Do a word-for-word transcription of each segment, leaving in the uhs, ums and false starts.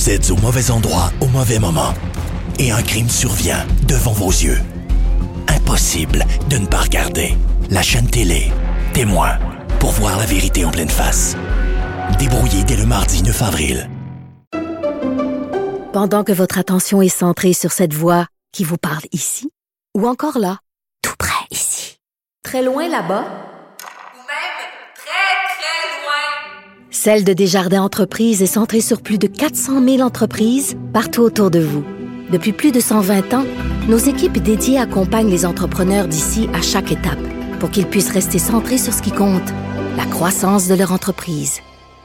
Vous êtes au mauvais endroit au mauvais moment. Et un crime survient devant vos yeux. Impossible de ne pas regarder. La chaîne télé, Témoin, pour voir la vérité en pleine face. Débrouillé dès le mardi neuf avril. Pendant que votre attention est centrée sur cette voix qui vous parle ici, ou encore là, tout près ici, très loin là-bas, ou même très, très loin. Celle de Desjardins Entreprises est centrée sur plus de quatre cent mille entreprises partout autour de vous. Depuis plus de cent vingt ans, nos équipes dédiées accompagnent les entrepreneurs d'ici à chaque étape pour qu'ils puissent rester centrés sur ce qui compte, la croissance de leur entreprise.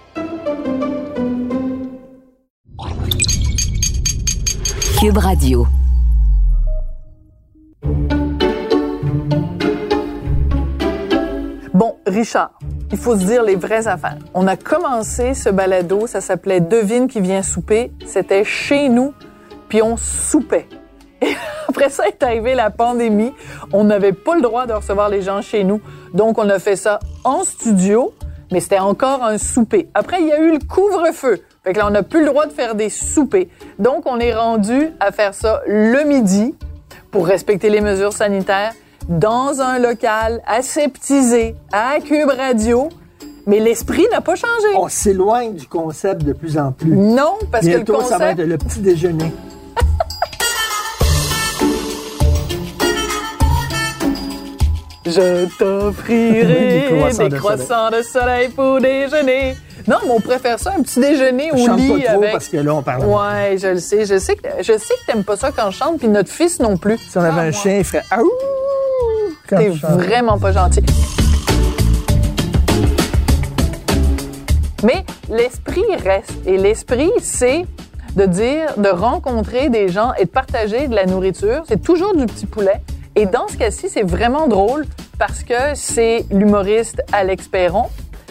Cube Radio. Bon, Richard, il faut se dire les vraies affaires. On a commencé ce balado, ça s'appelait « Devine qui vient souper ». C'était chez nous, puis on soupait. Et après ça est arrivée la pandémie. On n'avait pas le droit de recevoir les gens chez nous. Donc, on a fait ça en studio, mais c'était encore un souper. Après, il y a eu le couvre-feu. Fait que là, on n'a plus le droit de faire des soupers. Donc, on est rendu à faire ça le midi pour respecter les mesures sanitaires dans un local aseptisé à Cube Radio. Mais l'esprit n'a pas changé. On s'éloigne du concept de plus en plus. Non, parce Bientôt, que le concept... ça va être le petit déjeuner. Je t'offrirai des croissants, des de, croissants soleil. de soleil pour déjeuner. Non, mais on préfère ça, un petit déjeuner au Je chante lit pas trop avec... parce que là, on parle. Ouais, je le sais. Je sais que, je sais que t'aimes pas ça quand je chante, puis notre fils non plus. Si on avait Ah, un ouais. chien, il ferait « Aouh » quand T'es je chante. vraiment pas gentil. Mais l'esprit reste. Et l'esprit, c'est de dire, de rencontrer des gens et de partager de la nourriture. C'est toujours du petit poulet. Et dans ce cas-ci, c'est vraiment drôle parce que c'est l'humoriste Alex Perron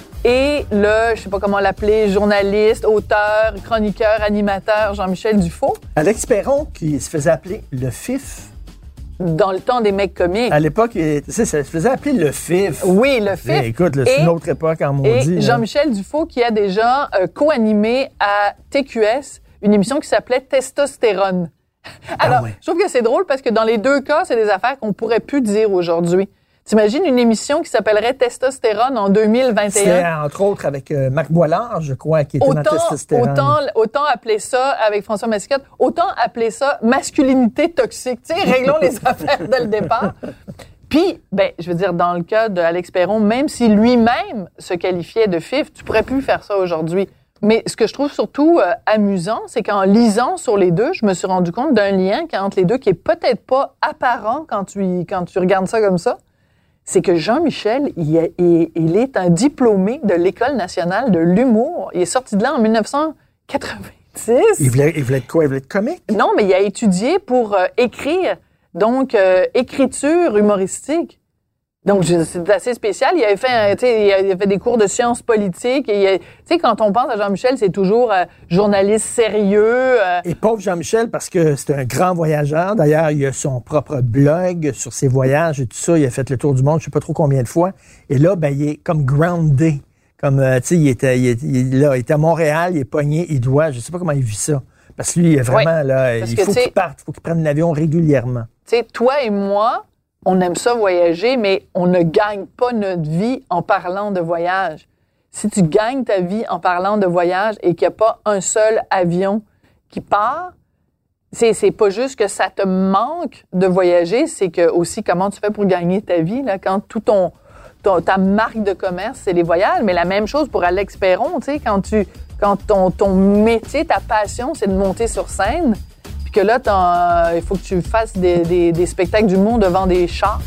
et le, je sais pas comment l'appeler, journaliste, auteur, chroniqueur, animateur Jean-Michel Dufault. Alex Perron, qui se faisait appeler le Fif. Dans le temps des mecs comiques. À l'époque, il, tu sais, ça se faisait appeler le Fif. Oui, le Fif. Eh, écoute, là, c'est Et- une autre époque en Et maudit. là. Jean-Michel Dufault qui a déjà euh, co-animé à T Q S une émission qui s'appelait Testostérone. Alors, Ah ouais. je trouve que c'est drôle parce que dans les deux cas, c'est des affaires qu'on pourrait plus dire aujourd'hui. T'imagines une émission qui s'appellerait Testostérone en deux mille vingt et C'était un? entre autres avec euh, Marc Boilard, je crois, qui était dans Autant, Testostérone. autant, autant appeler ça, avec François Mascotte, autant appeler ça masculinité toxique. Tu sais, réglons les affaires dès le départ. Puis, ben, je veux dire, dans le cas d'Alex Perron, même si lui-même se qualifiait de fif, tu pourrais plus faire ça aujourd'hui. Mais ce que je trouve surtout euh, amusant, c'est qu'en lisant sur les deux, je me suis rendu compte d'un lien qui est entre les deux qui est peut-être pas apparent quand tu, y- quand tu regardes ça comme ça. C'est que Jean-Michel, il est, il- il est un diplômé de l'École nationale de l'humour. Il est sorti de là en dix-neuf cent quatre-vingt-dix. Il voulait, il voulait être quoi? Il voulait être comique? Non, mais il a étudié pour euh, écrire, donc euh, écriture humoristique. Donc, je- c'est assez spécial. Il avait fait, un- tu sais, il a- il a fait des cours de sciences politiques. Et il a- tu sais, quand on pense à Jean-Michel, c'est toujours euh, journaliste sérieux. euh, Et pauvre Jean-Michel, parce que c'est un grand voyageur. D'ailleurs, il a son propre blog sur ses voyages et tout ça. Il a fait le tour du monde, je sais pas trop combien de fois. Et là, ben, il est comme groundé. Comme, euh, tu sais, il était, il, est- il est là, il était à Montréal, il est pogné, il doit, je sais pas comment il vit ça. Parce que lui, il est vraiment, Ouais, là, parce il que, faut tu sais- qu'il parte, il faut qu'il prenne l'avion régulièrement. Tu sais, toi et moi, on aime ça voyager, mais on ne gagne pas notre vie en parlant de voyage. Si tu gagnes ta vie en parlant de voyage et qu'il n'y a pas un seul avion qui part, c'est, c'est pas juste que ça te manque de voyager, c'est que aussi comment tu fais pour gagner ta vie, là, quand tout ton, ton- ta marque de commerce, c'est les voyages. Mais la même chose pour Alex Perron, tu sais, quand tu, quand ton, ton métier, ta passion, c'est de monter sur scène, puis que là, t'en- il faut que tu fasses des, des, des spectacles d'humour devant des chars.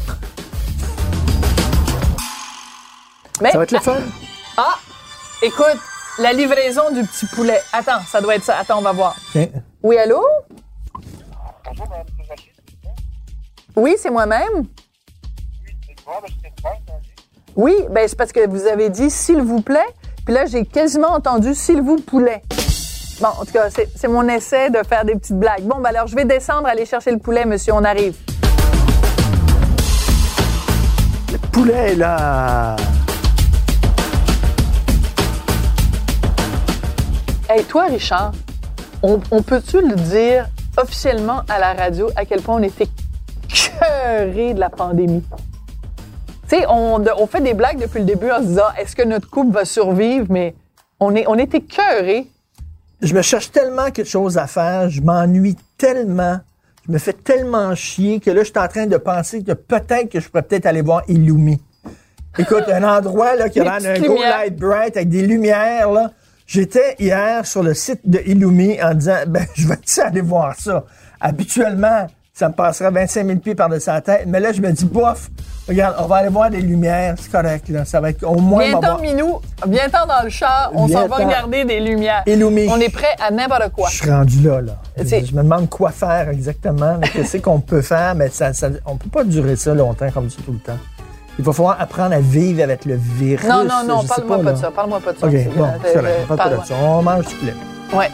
Mais, Ça va être le fun. ah, écoute, la livraison du petit poulet. Attends, ça doit être ça. Attends, on va voir. Tiens. Oui, allô? Oui, c'est moi-même. Oui, ben c'est parce que vous avez dit « s'il vous plaît », puis là, j'ai quasiment entendu « s'il vous poulet ». Bon, en tout cas, c'est, c'est mon essai de faire des petites blagues. Bon, ben alors, je vais descendre, aller chercher le poulet, monsieur, on arrive. Le poulet est là. Hey, toi, Richard, On, on peut-tu le dire officiellement à la radio à quel point on était cœurés de la pandémie? Tu sais, on, on fait des blagues depuis le début en se disant « Est-ce que notre couple va survivre? » Mais on, est, on était cœurés. Je me cherche tellement quelque chose à faire, je m'ennuie tellement, je me fais tellement chier que là, je suis en train de penser que peut-être que je pourrais peut-être aller voir Illumi. Écoute, un endroit là, qui a l'air d'un Go Light Bright avec des lumières, là. J'étais hier sur le site de Illumi en disant, ben, je vais-tu aller voir ça? Habituellement, ça me passerait vingt-cinq mille pieds par-dessus la tête, mais là, je me dis, bof, regarde, on va aller voir des lumières, c'est correct, là. Ça va être au moins... Viens-t'en, Minou, viens-t'en dans le char, on s'en va regarder des lumières. Illumi. On est prêt à n'importe quoi. Je suis rendu là, là. C'est... Je me demande quoi faire exactement, qu'est-ce qu'on peut faire, mais ça, ça, on peut pas durer ça longtemps comme ça tout le temps. Il va falloir apprendre à vivre avec le virus. Non, non, non, parle-moi pas, pas de ça. Parle-moi pas de ça. OK, c'est bon, euh, c'est vrai, parle pas de ça. On mange du poulet. Ouais.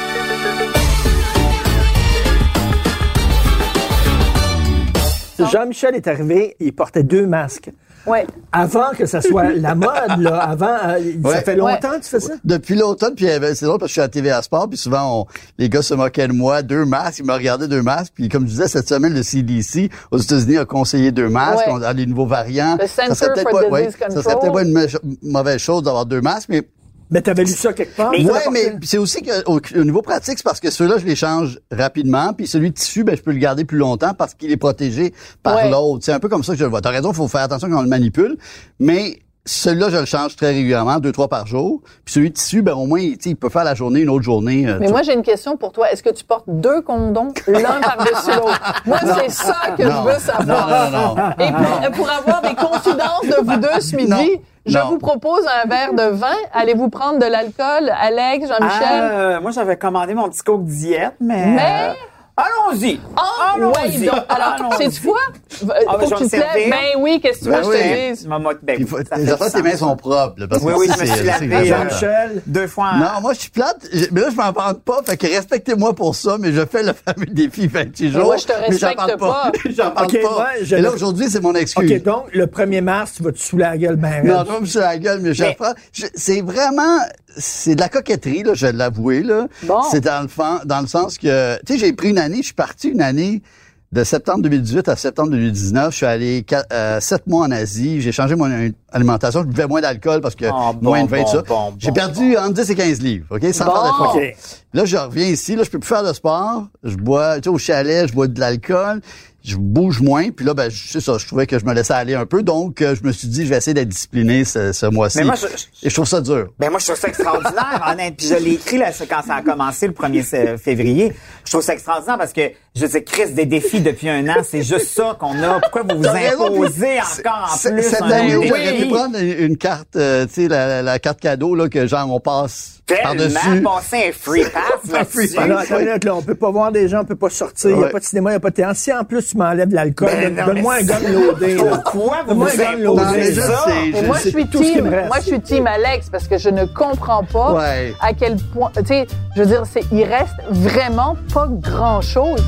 Jean-Michel est arrivé, il portait deux masques. Ouais. Avant que ça soit la mode, là, avant, euh, ouais. ça fait longtemps ouais. que tu fais ça? Depuis l'automne, puis c'est drôle parce que je suis à T V A Sport, puis souvent, on, les gars se moquaient de moi, deux masques, ils me regardaient deux masques, puis comme je disais, cette semaine, le C D C aux États-Unis a conseillé deux masques, ouais. on a les nouveaux variants. Le ça serait peut-être pas, ouais, ça serait peut-être pas une me- mauvaise chose d'avoir deux masques, mais Mais t'avais lu ça quelque part? Oui, mais c'est aussi qu'au au niveau pratique, c'est parce que ceux-là, je les change rapidement, puis celui de tissu, ben je peux le garder plus longtemps parce qu'il est protégé par ouais. l'autre. C'est un peu comme ça que je le vois. T'as raison, il faut faire attention quand on le manipule, mais celui-là, je le change très régulièrement, deux, trois par jour. Puis celui de tissu, ben au moins, il peut faire la journée, une autre journée. Euh, mais moi, j'ai une question pour toi. Est-ce que tu portes deux condoms, l'un par-dessus l'autre? Moi, non. c'est ça que non. je veux savoir. Non, non, non. Et pour, pour avoir des confidences de vous deux ce midi... Non. Je non. vous propose un verre de vin. Allez-vous prendre de l'alcool, Alex, Jean-Michel? Euh, moi, j'avais commandé mon petit Coke diète, mais... Mais... Euh, allons-y! Ah, allons-y! Ouais, donc, alors, sais-tu quoi? Ah, Faut que tu te lèves. Ben oui, qu'est-ce que tu veux ben que oui. je te dise? Ben, ben, faut, j'entends que tes mains sont propres. Là, parce oui, que oui, c'est, je me suis c'est, lavé c'est Jean-Michel. deux fois. Non, moi, je suis plate. Mais là, je m'en parle pas. Fait que respectez-moi pour ça, mais je fais le fameux défi vingt-huit jours. Mais moi, je te respecte j'en parle pas. pas. j'en parle okay, pas. Ouais, je... Et là, aujourd'hui, c'est mon excuse. OK, donc, le premier mars, tu vas te saouler la gueule ben Non, je vais me saouler la gueule, mais, mais... je c'est vraiment... C'est de la coquetterie, là, je vais l'avouer, là. Bon. C'est dans le, fan, dans le sens que... Tu sais, j'ai pris une année, je suis parti une année... De septembre deux mille dix-huit à septembre deux mille dix-neuf, je suis allé quatre, euh, sept mois en Asie. J'ai changé mon alimentation. Je buvais moins d'alcool parce que oh, bon, moins de vin, bon, ça. Bon, j'ai bon, perdu bon. entre dix et quinze livres, OK? Sans bon. faire d'effort. Okay. Là, je reviens ici. Là, je peux plus faire de sport. Je bois, tu sais, au chalet, je bois de l'alcool. Je bouge moins. Puis là, ben, c'est ça. Je trouvais que je me laissais aller un peu. Donc, euh, je me suis dit, je vais essayer d'être discipliné ce, ce mois-ci. Mais moi, je, et je trouve ça dur. Ben moi, je trouve ça extraordinaire, honnêtement. Puis je l'ai écrit là, quand ça a commencé le premier février. Je trouve ça extraordinaire parce que je sais, Chris, des défis depuis un an, c'est juste ça qu'on a. Pourquoi vous vous imposez encore en plus cette un année, défi? j'aurais pu prendre une carte, euh, tu sais, la, la carte cadeau là que genre on passe par-dessus. Tellement passer un free pass là-dessus. Alors, attends, là, là, on peut pas voir des gens, on peut pas sortir, il ouais. n'y a pas de cinéma, il n'y a pas de théâtre. Si en plus tu m'enlèves de l'alcool, ben, donne, donne-moi un gun loadé. Pourquoi vous donne-moi vous un gun loadé? Moi, je suis team, moi, je suis team Alex parce que je ne comprends pas ouais. à quel point, tu sais, je veux dire, c'est, il reste vraiment pas grand-chose.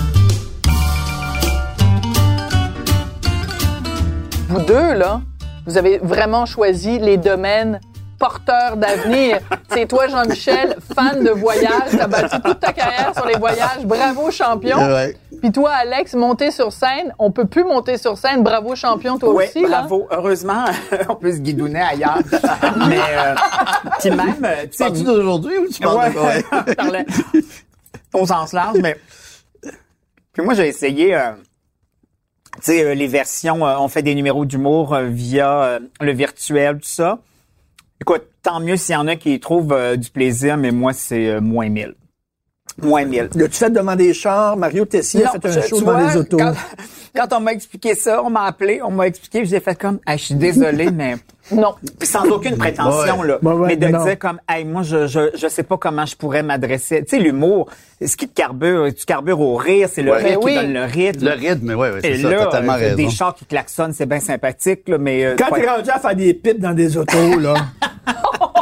Vous deux, là, vous avez vraiment choisi les domaines porteurs d'avenir. C'est toi, Jean-Michel, fan de voyage, t'as bâti toute ta carrière sur les voyages. Bravo, champion. Ouais. Puis toi, Alex, monter sur scène, on peut plus monter sur scène. Bravo, champion, toi oui, aussi. Oui, bravo. Là. Heureusement, on peut se guidonner ailleurs. Mais, euh, puis même... Tu parles-tu d'aujourd'hui ou tu parles ouais, de quoi? Je parlais au sens large, mais... Puis moi, j'ai essayé... Euh, tu sais, euh, les versions, euh, on fait des numéros d'humour euh, via euh, le virtuel, tout ça. Écoute, tant mieux s'il y en a qui trouvent euh, du plaisir, mais moi, c'est euh, moins mille. Moins mille. L'as-tu fait devant des chars? Mario Tessier non, a fait un je, show vois, devant des autos. Quand, quand on m'a expliqué ça, on m'a appelé, on m'a expliqué, j'ai fait comme, hey, je suis désolé, mais... Non. Puis sans aucune prétention, ouais. là. Ouais, ouais, mais de non. dire comme, hey, moi, je, je, je sais pas comment je pourrais m'adresser. Tu sais, l'humour, ce qui te carbure, tu carbures au rire, c'est le ouais. rire oui. qui donne le rythme. Le rythme, oui, oui, c'est Et ça, là, t'as tellement euh, raison. des chars qui klaxonnent, c'est bien sympathique, là, mais... Euh, Quand ouais. t'es rendu à faire des pipes dans des autos, là,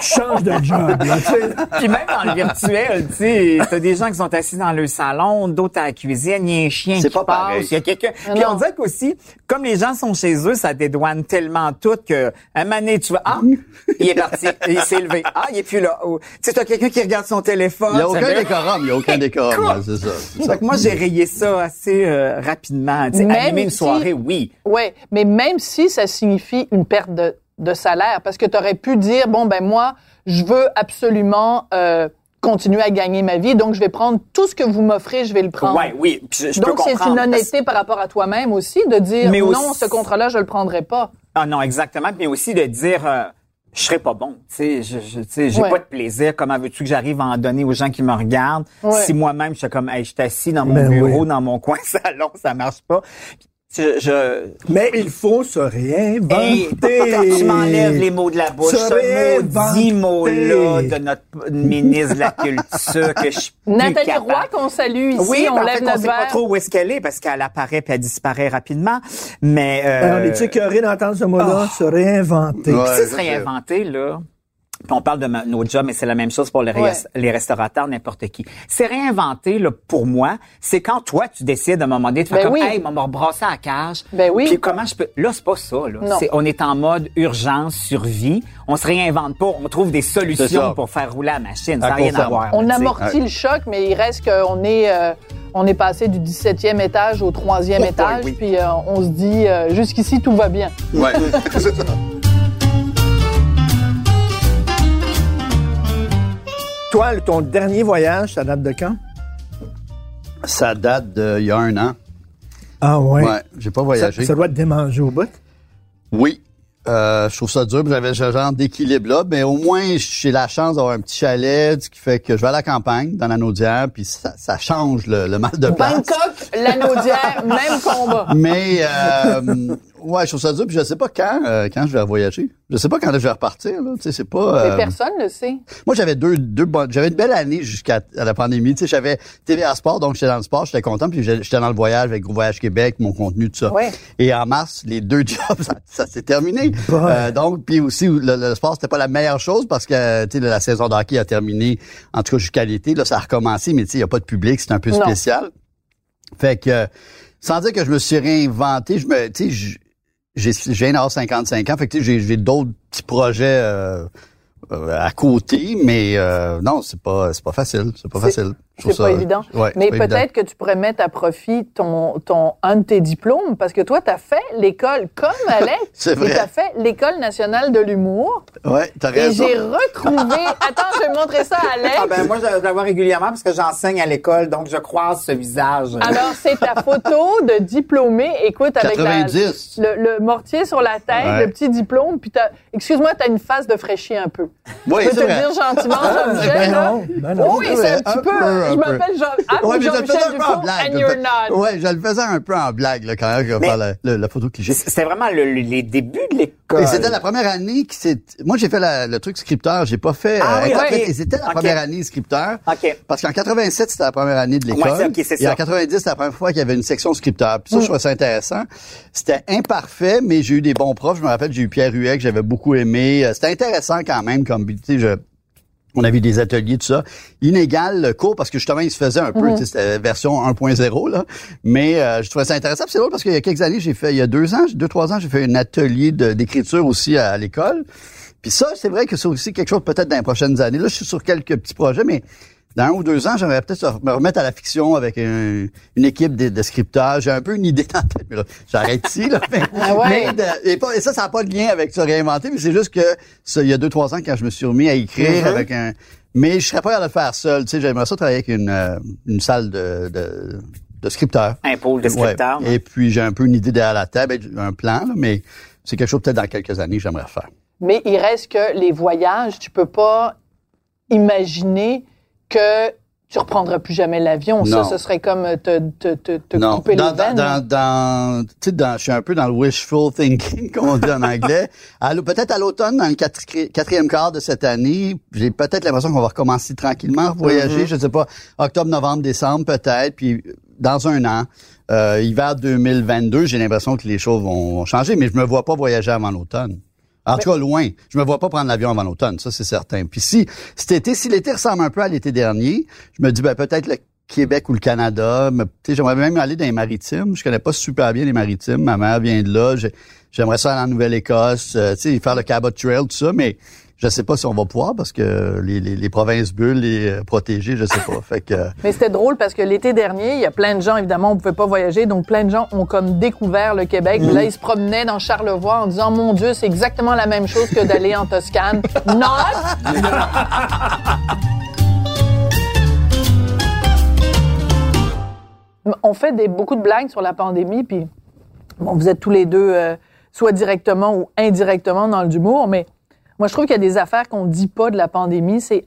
change de job, là, tu sais. Puis même dans le virtuel, tu sais, t'as des gens qui sont assis dans le salon, d'autres à la cuisine, il y a un chien C'est qui pas passe, pareil. il y a quelqu'un. Non. Puis on dirait qu'aussi, comme les gens sont chez eux, ça dédouane tellement tout que, un moment donné, tu vas, ah, il est parti, il s'est levé, ah, il est plus là. Oh. Tu sais, t'as quelqu'un qui regarde son téléphone. Il n'y a ça aucun fait- décorum, il n'y a aucun décorum, ouais, c'est ça. c'est ça. Fait que moi, j'ai rayé ça assez euh, rapidement. Tu sais, Même animer une si- soirée, oui. Ouais, mais même si ça signifie une perte de, de salaire, parce que tu aurais pu dire, bon, ben moi, je veux absolument euh, continuer à gagner ma vie, donc je vais prendre tout ce que vous m'offrez, je vais le prendre. Ouais, oui. Puis je, je peux Donc, c'est comprendre. une honnêteté par rapport à toi-même aussi, de dire, Mais non, aussi- ce contrat-là, je le prendrai pas. Ah non, exactement. Mais aussi de dire, euh, je serais pas bon. Tu sais, je, je, tu sais, j'ai Ouais. pas de plaisir. Comment veux-tu que j'arrive à en donner aux gens qui me regardent? Ouais. Si moi-même, je suis comme, hey, je suis assis dans mon Ben bureau, oui. dans mon coin salon, ça marche pas. Je, je, Mais il faut se Hey, réinventer. quand tu m'enlèves les mots de la bouche, Se ce réinventer. maudit mot-là de notre ministre de la Culture que je suis plus Nathalie capable. Roy, qu'on salue ici, Oui, on ben, en lève fait, on notre sait pas verre. trop où est-ce qu'elle est parce qu'elle apparaît puis elle disparaît rapidement. Mais euh, Ben, on est écœuré d'entendre ce mot-là, se réinventer. Ouais. si se c'est réinventer, là, puis on parle de ma- nos jobs, mais c'est la même chose pour les, Ouais. res- les restaurateurs, n'importe qui. C'est réinventer, là, pour moi, c'est quand toi, tu décides à un moment donné de faire Ben comme, oui. hey, on m'a rebrassé à la cage. Ben oui. Puis comment je peux... Là, c'est pas ça, là. Non. C'est, on est en mode urgence, survie. On se réinvente pas. On trouve des C'est solutions ça. pour faire rouler la machine. Ça À n'a rien court à terme. voir. On là, tu sais. amortit le choc, mais il reste qu'on est, euh, on est passé du dix-septième étage au troisième Oh boy, étage, oui. puis euh, on se dit, euh, jusqu'ici, tout va bien. Ouais, c'est ça. Toi, ton dernier voyage, ça date de quand? Ça date d'il y a un an. Ah ouais. Ouais, j'ai pas ça, voyagé. ça doit te démanger au bout. Oui. Euh, je trouve ça dur, puis j'avais ce genre d'équilibre-là, mais au moins, j'ai la chance d'avoir un petit chalet, ce qui fait que je vais à la campagne, dans la Naudière, puis ça, ça change le, le mal de place. Bangkok, la Naudière, même combat. Mais, euh, ouais, je trouve ça dur, puis je sais pas quand, euh, quand je vais voyager. Je sais pas quand je vais repartir, là. Tu sais, c'est pas... Mais euh, personne ne le sait. Moi, j'avais deux, deux bonnes, j'avais une belle année jusqu'à à la pandémie. Tu sais, j'avais T V A Sport, donc j'étais dans le sport, j'étais content, puis j'étais j'étais dans le voyage avec Gros Voyage Québec, mon contenu, tout ça. Ouais. Et en mars, les deux jobs, ça, ça s'est terminé. Bon. Euh, donc, puis aussi, le, le sport, c'était pas la meilleure chose parce que, tu sais, la saison de hockey a terminé, en tout cas jusqu'à l'été. Là, ça a recommencé, mais tu sais, il y a pas de public, c'est un peu Non. spécial. Fait que, sans dire que je me suis réinventé, je me, tu sais, je- j'ai, je viens d'avoir cinquante-cinq ans, fait que tu sais, j'ai, j'ai d'autres petits projets euh, euh, à côté, mais euh, non, c'est pas, c'est pas facile, c'est pas C'est- facile. Je trouve C'est pas ça- évident. ouais, Mais c'est pas peut-être évident. que tu pourrais mettre à profit ton, ton, un de tes diplômes, parce que toi, tu as fait l'école comme Alex. C'est vrai. Tu as fait l'École nationale de l'humour. Ouais, t'as Et raison. j'ai retrouvé... Attends, je vais montrer ça à Alex. Ah ben moi, je je la vois régulièrement parce que j'enseigne à l'école, donc je croise ce visage. Alors, c'est ta photo de diplômé. Écoute, avec la, quatre-vingt-dix. le, le mortier sur la tête, Ouais. le petit diplôme, puis t'as... Excuse-moi, t'as une face de fraîchier un peu. Oui, Je peux c'est te vrai. dire gentiment, Jean-Michel, Ben là? non, ben non. Oui, C'est c'est un vrai, petit un peu... peu, un je peu. m'appelle Jean... I'm Ouais, mais je le faisais Jean-Michel un peu en Dufault, blague. and je le you're fais- not. Ouais, je le faisais un peu en blague, là, quand même, je vais Mais- faire la, la- la photo cliché. C'était vraiment le- le- les débuts de l'école. Et c'était la première année qui s'est... Moi, j'ai fait la- le truc scripteur. J'ai pas fait... Ah oui, en ok. fait, et c'était la Ok. première année scripteur. OK. Parce qu'en quatre-vingt-sept, c'était la première année de l'école. Ouais, c'est- ok, c'est et ça. en quatre-vingt-dix, c'était la première fois qu'il y avait une section scripteur. Puis ça, je trouvais ça intéressant. C'était imparfait, mais j'ai eu des bons profs. Je me rappelle, j'ai eu Pierre Huet, que j'avais beaucoup aimé. Euh, C'était intéressant quand même, comme, tu sais, je... On avait des ateliers, tout ça. Inégal, le cours, parce que justement, il se faisait un peu, tu sais, c'était version un point zéro, là. Mais euh, je trouvais ça intéressant. Puis c'est drôle parce qu'il y a quelques années, j'ai fait, il y a deux ans, deux, trois ans, j'ai fait un atelier de- d'écriture aussi à, à l'école. Puis ça, c'est vrai que c'est aussi quelque chose peut-être dans les prochaines années. Là, je suis sur quelques petits projets, mais dans un ou deux ans, j'aimerais peut-être me remettre à la fiction avec un- une équipe de, de scripteurs. J'ai un peu une idée dans la tête, mais là, j'arrête ici, là. Mais, Ah ouais. mais de- et, pas- et ça, ça n'a pas de lien avec se réinventer, mais c'est juste que ça, il y a deux, trois ans, quand je me suis remis à écrire Mhm. avec un... Mais je serais pas capable de le faire seul. Tu sais, j'aimerais ça travailler avec une, euh, une salle de, de, de scripteurs. Un pôle de scripteurs. Ouais. Et puis, j'ai un peu une idée derrière la table, un plan, là, mais c'est quelque chose peut-être dans quelques années que j'aimerais faire. Mais il reste que les voyages, tu peux pas imaginer que tu reprendras plus jamais l'avion. Ça, Non. ce serait comme te, te, te, te Non, couper dans, les veines. dans, dans, dans, tu sais, dans, je suis un peu dans le wishful thinking, comme on dit en anglais. À l'au- peut-être à l'automne, dans le quatri- quatrième quart de cette année, j'ai peut-être l'impression qu'on va recommencer tranquillement à voyager. Mm-hmm. Je sais pas, octobre, novembre, décembre, peut-être. Puis dans un an, euh, hiver deux mille vingt-deux, j'ai l'impression que les choses vont, vont changer, mais je me vois pas voyager avant l'automne. En tout cas, loin. Je me vois pas prendre l'avion avant l'automne, ça, c'est certain. Puis si cet été, si l'été ressemble un peu à l'été dernier, je me dis, ben, peut-être le Québec ou le Canada, mais, tu sais, j'aimerais même aller dans les maritimes. Je connais pas super bien les maritimes. Ma mère vient de là. J'ai, j'aimerais ça aller en Nouvelle-Écosse, euh, tu sais, faire le Cabot Trail, tout ça, mais je sais pas si on va pouvoir parce que les, les, les provinces bulles, les euh, protégées, je sais pas. Fait que. Mais c'était drôle parce que l'été dernier, il y a plein de gens, évidemment, on pouvait pas voyager, donc plein de gens ont comme découvert le Québec. Mmh. Puis là, ils se promenaient dans Charlevoix en disant, mon Dieu, c'est exactement la même chose que d'aller en Toscane. Non! On fait des, beaucoup de blagues sur la pandémie, puis bon, vous êtes tous les deux euh, soit directement ou indirectement dans l'humour, mais moi, je trouve qu'il y a des affaires qu'on dit pas de la pandémie. C'est,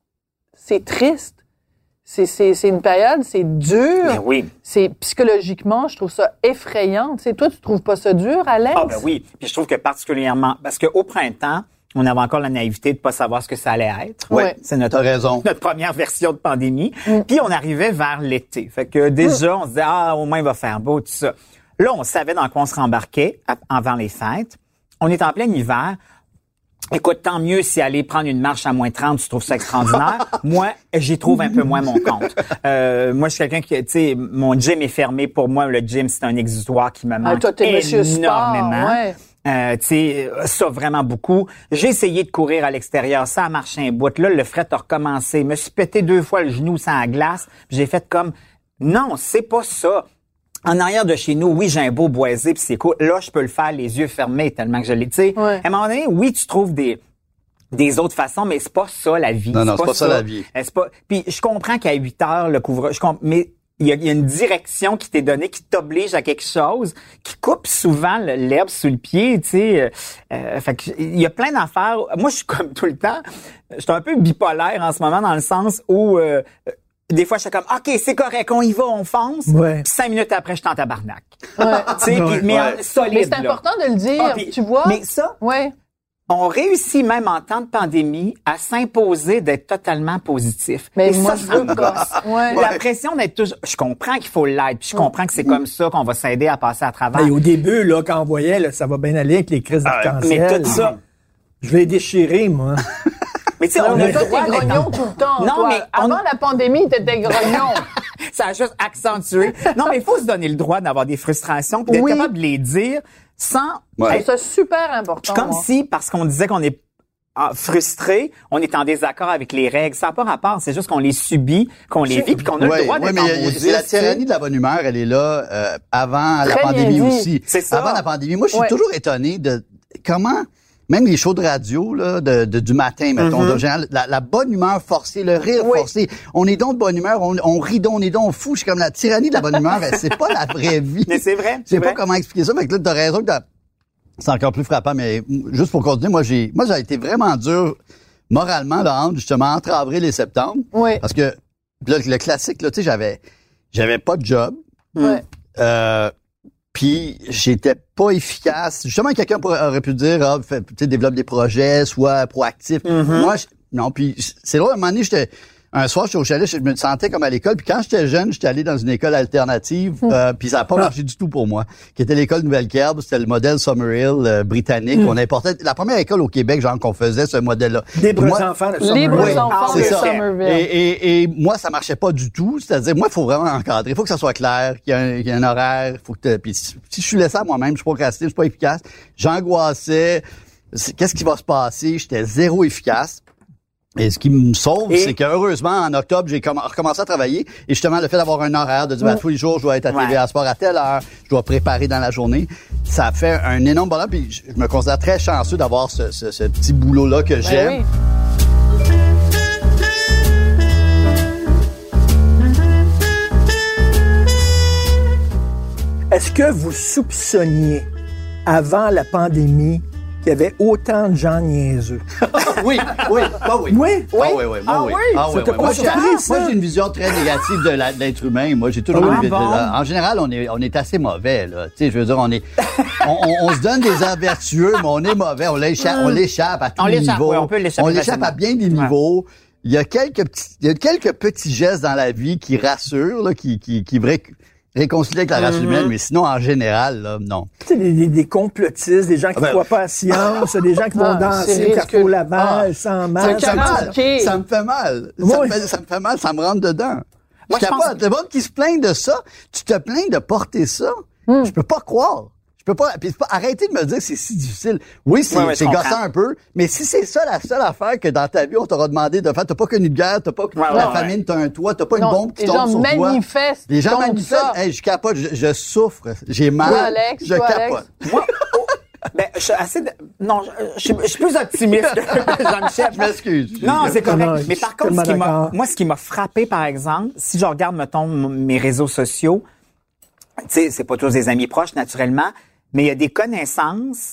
c'est triste. C'est, c'est, c'est une période, c'est dur. Ben oui. C'est psychologiquement, je trouve ça effrayant. Tu sais, toi, tu trouves pas ça dur, Alex? Ah ben oui. Puis je trouve que particulièrement, parce qu'au printemps, on avait encore la naïveté de pas savoir ce que ça allait être. Oui, c'est notre, t'as raison. notre première version de pandémie. Mm. Puis on arrivait vers l'été. Fait que déjà, mm. on se disait, ah, au moins il va faire beau, tout ça. Là, on savait dans quoi on se rembarquait avant les fêtes. On est en plein hiver. Écoute, tant mieux si aller prendre une marche à moins trente, tu trouves ça extraordinaire. Moi, j'y trouve un peu moins mon compte. Euh, moi, je suis quelqu'un qui, tu sais, mon gym est fermé. Pour moi, le gym, c'est un exutoire qui me manque ah, toi, t'es énormément. Sport, ouais. Euh, tu sais, ça vraiment beaucoup. J'ai essayé de courir à l'extérieur, ça a marché un bout. Là, le fret a recommencé. Je me suis pété deux fois le genou sans la glace. J'ai fait comme, non, c'est pas ça. En arrière de chez nous, oui, j'ai un beau boisé puis c'est cool. Là, je peux le faire les yeux fermés tellement que je l'ai. Tu sais, ouais. À un moment donné, oui, tu trouves des des autres façons, mais c'est pas ça la vie. Non, non, c'est pas, c'est pas ça la vie. C'est pas. Puis je comprends qu'à huit heures le couvre, je comprends, mais il y a, il y a une direction qui t'est donnée, qui t'oblige à quelque chose, qui coupe souvent le, l'herbe sous le pied, tu sais. Euh, fait que il y a plein d'affaires. Moi, je suis comme tout le temps, je suis un peu bipolaire en ce moment dans le sens où euh, des fois, je suis comme, OK, c'est correct, on y va, on fonce. Ouais. Puis cinq minutes après, je suis en tabarnak. Ouais. Tu sais, ouais. mais ouais. solide. Mais c'est important là. de le dire, ah, pis, tu vois. Mais ça, ouais. on réussit même en temps de pandémie à s'imposer d'être totalement positif. Mais et moi, ça, je ça veux me pas. gosse. Ouais. La pression d'être toujours... Je comprends qu'il faut l'être, puis je comprends que c'est comme ça qu'on va s'aider à passer à travers. Mais au début, là, quand on voyait, là, ça va bien aller avec les crises d'arc-en-ciel. Mais tout ça... Je vais les déchirer, moi. Mais tu sais, on, on a a le toi, droit t'es d'être grognon en- tout le temps. Non, toi. mais on- Avant la pandémie, t'étais grognon. Ça a juste accentué. Non, mais il faut se donner le droit d'avoir des frustrations, puis d'être Oui. capable de les dire sans... Ouais. C'est super important. Comme moi. si, parce qu'on disait qu'on est ah, frustré, on est en désaccord avec les règles. Ça n'a pas rapport, c'est juste qu'on les subit, qu'on les vit, puis qu'on a Ouais, le droit ouais, d'être mais en y a- y a- maudit, c'est la tu sais. tyrannie de la bonne humeur, elle est là euh, avant la Très pandémie bien dit. aussi. C'est ça. Avant la pandémie, moi je suis Ouais. toujours étonné de comment même les shows de radio là, de, de du matin, mettons, Mm-hmm. de général, la, la bonne humeur forcée, le rire Oui. forcé, on est donc de bonne humeur, on, on rit donc, on est donc fou. Je suis comme la tyrannie de la bonne humeur, ben, c'est pas la vraie vie. Mais c'est vrai, Je c'est sais pas vrai. comment expliquer ça, mais là t'as raison que t'as- c'est encore plus frappant, mais juste pour continuer, moi j'ai moi j'ai été vraiment dur moralement là entre justement entre avril et septembre. Oui. Parce que là, le classique, là, tu sais, j'avais j'avais pas de job. Ouais. Euh, puis j'étais pas efficace. Justement, quelqu'un pourrait- aurait pu dire, ah, fait, tu sais, développe des projets, sois proactif. Moi, je- non. Puis c'est drôle, à un moment donné, j'étais un soir, j'étais au chalet, je me sentais comme à l'école. Puis quand j'étais jeune, j'étais allé dans une école alternative. euh, puis ça a pas marché du tout pour moi. Qui était l'école Nouvelle-Kerbe. C'était le modèle Summerhill euh, britannique. On importait la première école au Québec, genre qu'on faisait ce modèle-là. Libres Moi- enfants de Libres Summerhill. enfants c'est de ça. Somerville. Et, et, et moi, ça marchait pas du tout. C'est-à-dire, moi, il faut vraiment encadrer. Il faut que ça soit clair, qu'il y ait un, qu'il y ait un horaire. Faut que t'aies- puis si, si je suis laissé à moi-même, je suis procrastine, je suis pas efficace. J'angoissais. C'est- Qu'est-ce qui va se passer? J'étais zéro efficace. Et ce qui me sauve, Et- c'est que heureusement, en octobre, j'ai comm- recommencé à travailler. Et justement, le fait d'avoir un horaire, de dire, ben, tous les jours, je dois être à T V A Ouais. Sport à telle heure, je dois préparer dans la journée, ça a fait un énorme bonheur. Puis je je me considère très chanceux d'avoir ce, ce, ce petit boulot-là que j'aime. Ben oui. Est-ce que vous soupçonniez, avant la pandémie, qu'il y avait autant de gens niaiseux? Oui, oui, bah oui. Oui? Ah oui, oui, moi, Ah oui. oui? Ah Ça oui, t'a oui. pas Moi, j'ai- surpris, ça? moi, j'ai une vision très négative de la- de l'être humain. Moi, j'ai toujours Ah une bon? En général, on est, on est assez mauvais, là. Tu sais, je veux dire, on est, on, on, on se donne des airs vertueux, mais on est mauvais. On l'échappe, on l'échappe à tous On les l'échappe, niveaux. oui, on peut l'échapper On l'échappe à facilement. bien des Ouais. niveaux. Il y a quelques petits, il y a quelques petits gestes dans la vie qui rassurent, là, qui, qui, qui, vrai- réconcilier avec la race Mm-hmm. humaine, mais sinon, en général, là, non. Tu sais, des, des, des complotistes, des gens qui ne Ah ben- croient pas à la science, des gens qui vont Ah, c'est danser ridicule. Carrefour Laval Ah. sans Ça masque. me fait mal. Ok. Ça me fait mal. Ça, Ouais. me fait, ça me fait mal, ça me rentre dedans. Moi, je je pense- capote. Le monde qui se plaint de ça, tu te plains de porter ça. Hmm. Je peux pas croire. Je peux pas, puis c'est pas, arrêtez de me dire que c'est si difficile. Oui, c'est, Ouais, ouais, je c'est comprends. gossant un peu, mais si c'est ça la seule affaire que dans ta vie on t'aura demandé de faire, t'as pas connu de guerre, t'as pas Ouais, la ouais, famine, t'as un toit, t'as pas une Non, bombe qui les tombe gens sur toi. manifestent Les gens contre manifestent. ça. Hey, je capote, je, je souffre, j'ai mal, Toi, Alex, je toi, capote. Alex. Moi, oh, ben, je suis assez... De, non, je, je, suis- je suis plus optimiste que Jean-Michel. Je m'excuse. Non, c'est correct. Non, Mais je par suis contre, ce qui tellement m'a, d'accord. moi, ce qui m'a frappé, par exemple, si je regarde, mettons, m- mes réseaux sociaux, tu sais, c'est pas tous des amis proches, naturellement, mais il y a des connaissances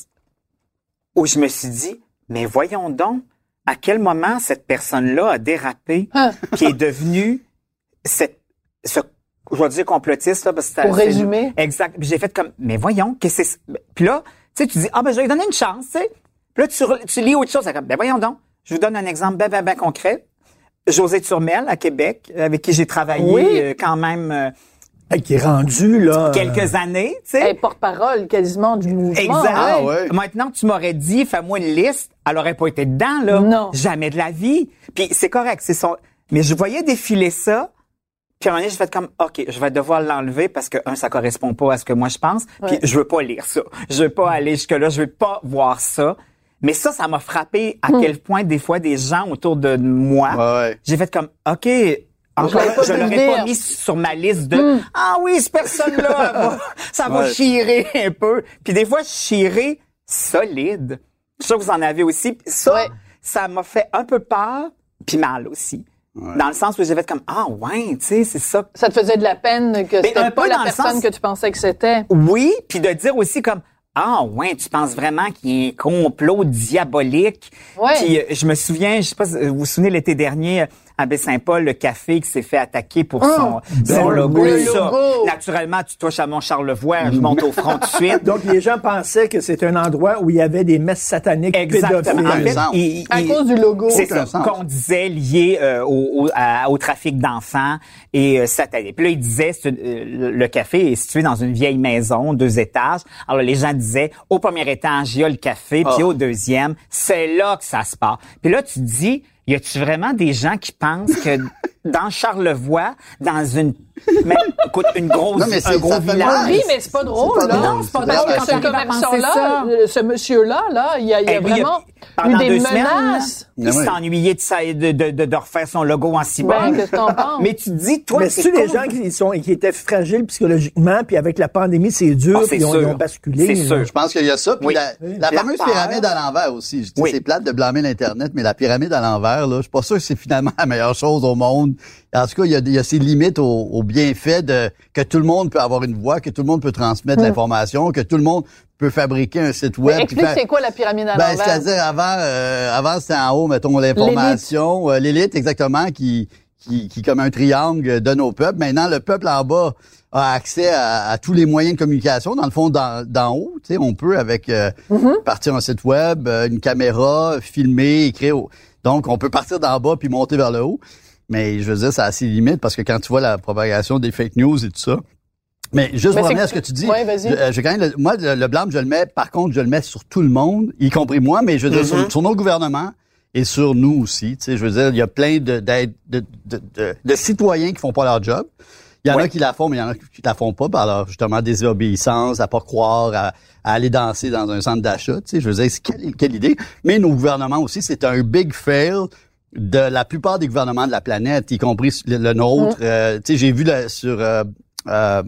où je me suis dit, mais voyons donc, à quel moment cette personne-là a dérapé, Hein. qui est devenue cette, ce, je vais dire complotiste, là, parce que c'est- Pour c'est- résumer. Exact. Puis j'ai fait comme, mais voyons, qu'est-ce que c'est... Puis là, tu sais, tu dis, ah, ben, je vais lui donner une chance, tu sais. Puis là, tu, re- tu lis autre chose, c'est comme, ben, voyons donc. Je vous donne un exemple ben, ben, ben concret. José Turmel, à Québec, avec qui j'ai travaillé Oui. euh, quand même euh, Hey, qui est rendu, là. quelques années, tu sais. Elle est porte-parole quasiment du mouvement. Exact. Ah, ouais. ouais. Maintenant que tu m'aurais dit, fais-moi une liste, elle aurait pas été dedans, là. Non. Jamais de la vie. Puis c'est correct, c'est son... Mais je voyais défiler ça, puis à un moment donné, j'ai fait comme, OK, je vais devoir l'enlever parce que, un, ça correspond pas à ce que moi je pense, puis Ouais. je veux pas lire ça. Je veux pas aller jusque-là, je veux pas voir ça. Mais ça, ça m'a frappé à quel point, des fois, des gens autour de moi, Ouais, ouais. j'ai fait comme, OK, encore, l'avais pas je vu l'aurais venir. pas mis sur ma liste de, ah oui, cette personne-là, elle va- ça va Ouais. chirer un peu. Puis des fois, chirer solide. Je suis sûr que vous en avez aussi. Puis ça, Ouais. ça m'a fait un peu peur, puis mal aussi. Dans le sens où j'ai fait comme, ah ouais, tu sais, c'est ça. Ça te faisait de la peine que un c'était peu pas la dans le personne sens- que tu pensais que c'était. Oui, puis de dire aussi comme, ah ouais, tu penses vraiment qu'il y a un complot diabolique. Ouais. Puis euh, je me souviens, je sais pas, si vous vous souvenez l'été dernier, euh, à Baie-Saint-Paul, le café qui s'est fait attaquer pour son, son le logo. le ça. logo. Naturellement, tu touches à mon Charlevoix, je monte au front tout de suite. Donc, les gens pensaient que c'était un endroit où il y avait des messes sataniques Exactement. En pédophiles. fait, sens. il- À il- cause du logo. C'est Aucun ça, sens. qu'on disait lié euh, au, au, à- au trafic d'enfants et euh, satanique. Puis là, il disait, c'est une- euh, le le café est situé dans une vieille maison, deux étages. Alors, les gens disaient, au premier étage, il y a le café, puis Oh. au deuxième, c'est là que ça se passe. Puis là, tu te dis, y a-tu vraiment des gens qui pensent que dans Charlevoix, dans une, même, écoute, une grosse, Non, mais c'est- un gros ça fait village. mal. Oui, mais c'est pas drôle, C'est pas là. drôle, Non, c'est pas c'est drôle. pas Parce que drôle. ce Quand on pense commerçant-là, ça. euh, ce monsieur-là, là, il y a, il y a Eh oui, vraiment pendant eu des deux semaines, menaces. il Ah oui. s'est ennuyé de, ça, de, de, de, de refaire son logo en cibole. Ben, qu'est-ce que t'en penses? Mais tu te dis, toi, Mais c'est c'est-tu des con. gens qui sont qui étaient fragiles psychologiquement, puis avec la pandémie, c'est dur, Ah, c'est puis ils ont, sûr. ils ont basculé. C'est là. sûr. Je pense qu'il y a ça. Puis Oui. la, la La fameuse peur. pyramide à l'envers aussi. Je dis, Oui. c'est plate de blâmer l'Internet, mais la pyramide à l'envers, là, je suis pas sûr que c'est finalement la meilleure chose au monde. En tout cas, il y a, il y a ces limites au, au bienfait de que tout le monde peut avoir une voix, que tout le monde peut transmettre l'information, que tout le monde peut fabriquer un site web. puis Explique, faire- c'est quoi la pyramide à Ben, l'envers? c'est-à-dire avant, euh, avant c'était en haut, mettons l'information, euh, l'élite exactement qui, qui, qui comme un triangle donne au peuple. Maintenant, le peuple en bas a accès à, à tous les moyens de communication. Dans le fond, d'en, d'en haut, tu sais, on peut avec euh, partir un site web, euh, une caméra, filmer, écrire. au- Donc, on peut partir d'en bas puis monter vers le haut. Mais je veux dire, ça a ses limites parce que quand tu vois la propagation des fake news et tout ça. Mais juste Mais pour c'est revenir à que- ce que tu dis, Ouais, vas-y. je- euh, j'ai quand même le- moi le, le blâme je le mets par contre je le mets sur tout le monde, y compris moi, mais je veux dire sur, sur nos gouvernements et sur nous aussi. Tu sais, je veux dire il y a plein de d'aide- de, de, de, de citoyens qui font pas leur job. Il y en Ouais. a qui la font, mais il y en a qui la font pas par leur justement désobéissance, à pas croire, à, à aller danser dans un centre d'achat. Tu sais, je veux dire c'est quelle, quelle idée. Mais nos gouvernements aussi, c'est un big fail de la plupart des gouvernements de la planète, y compris le, le nôtre. Euh, tu sais, j'ai vu là, sur euh, euh,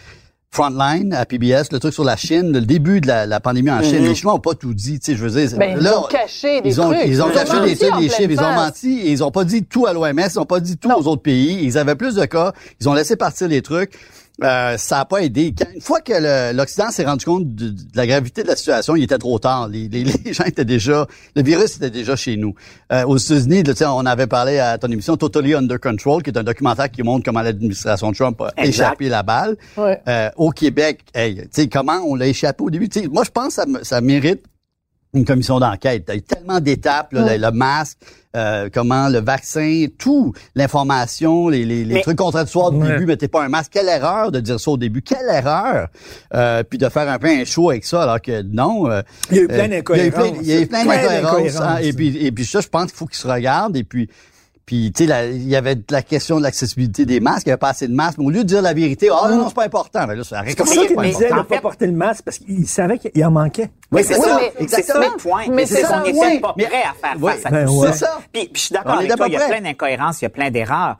Frontline à P B S, le truc sur la Chine, le début de la, la pandémie en Chine. Les Chinois ont pas tout dit, tu sais, je veux dire. Ben, ils là, ont caché des ils ont, trucs. Ils ont Ils ont caché menti des trucs, en des pleine chiffres, ils ont face. menti, et ils ont pas dit tout à l'O M S, ils ont pas dit tout Non. aux autres pays. Ils avaient plus de cas, ils ont laissé partir les trucs. Euh, ça a pas aidé. Quand- une fois que le- l'Occident s'est rendu compte de, de la gravité de la situation, il était trop tard. Les, les, les gens étaient déjà, le virus était déjà chez nous. Euh, aux États-Unis, tu sais, on avait parlé à ton émission Totally Under Control, qui est un documentaire qui montre comment l'administration Trump a Exact. échappé la balle. Ouais. Euh, au Québec, hey, tu sais, comment on l'a échappé au début. Tu sais, moi, je pense que ça, me- ça mérite une commission d'enquête. Il y a eu tellement d'étapes, là, Mm. le, le masque, euh, comment le vaccin, tout, l'information, les, les, les Mais- trucs contradictoires du Ouais. début, mettez pas un masque. Quelle erreur de dire ça au début. Quelle erreur! Euh, puis de faire un peu un show avec ça, alors que non. euh, Il y a eu plein euh, d'incohérences. Il y a eu plein, il y a eu plein Plein d'incohérences. d'incohérences. hein, et puis, et puis ça, je pense qu'il faut qu'ils se regardent. Et puis, puis tu sais, la- il y avait la question de l'accessibilité des masques. Il n'y avait pas assez de masques. Mais au lieu de dire la vérité, ah non, non, c'est pas important. Ben là, ça arrête C'est pour comme ça ça, qu'il pas disait de en ne pas fait- porter le masque, parce qu'il savait qu'il en manquait. Oui, c'est Oui, ça. mais- C'est ça exactement. le point. Mais Mais c'est c'est ça, qu'on n'était oui. pas Mais- prêt à faire Oui, face à ben tout ouais. ça. C'est ça. Puis, puis je suis On d'accord avec était toi, pas il y a prêts. plein d'incohérences, il y a plein d'erreurs.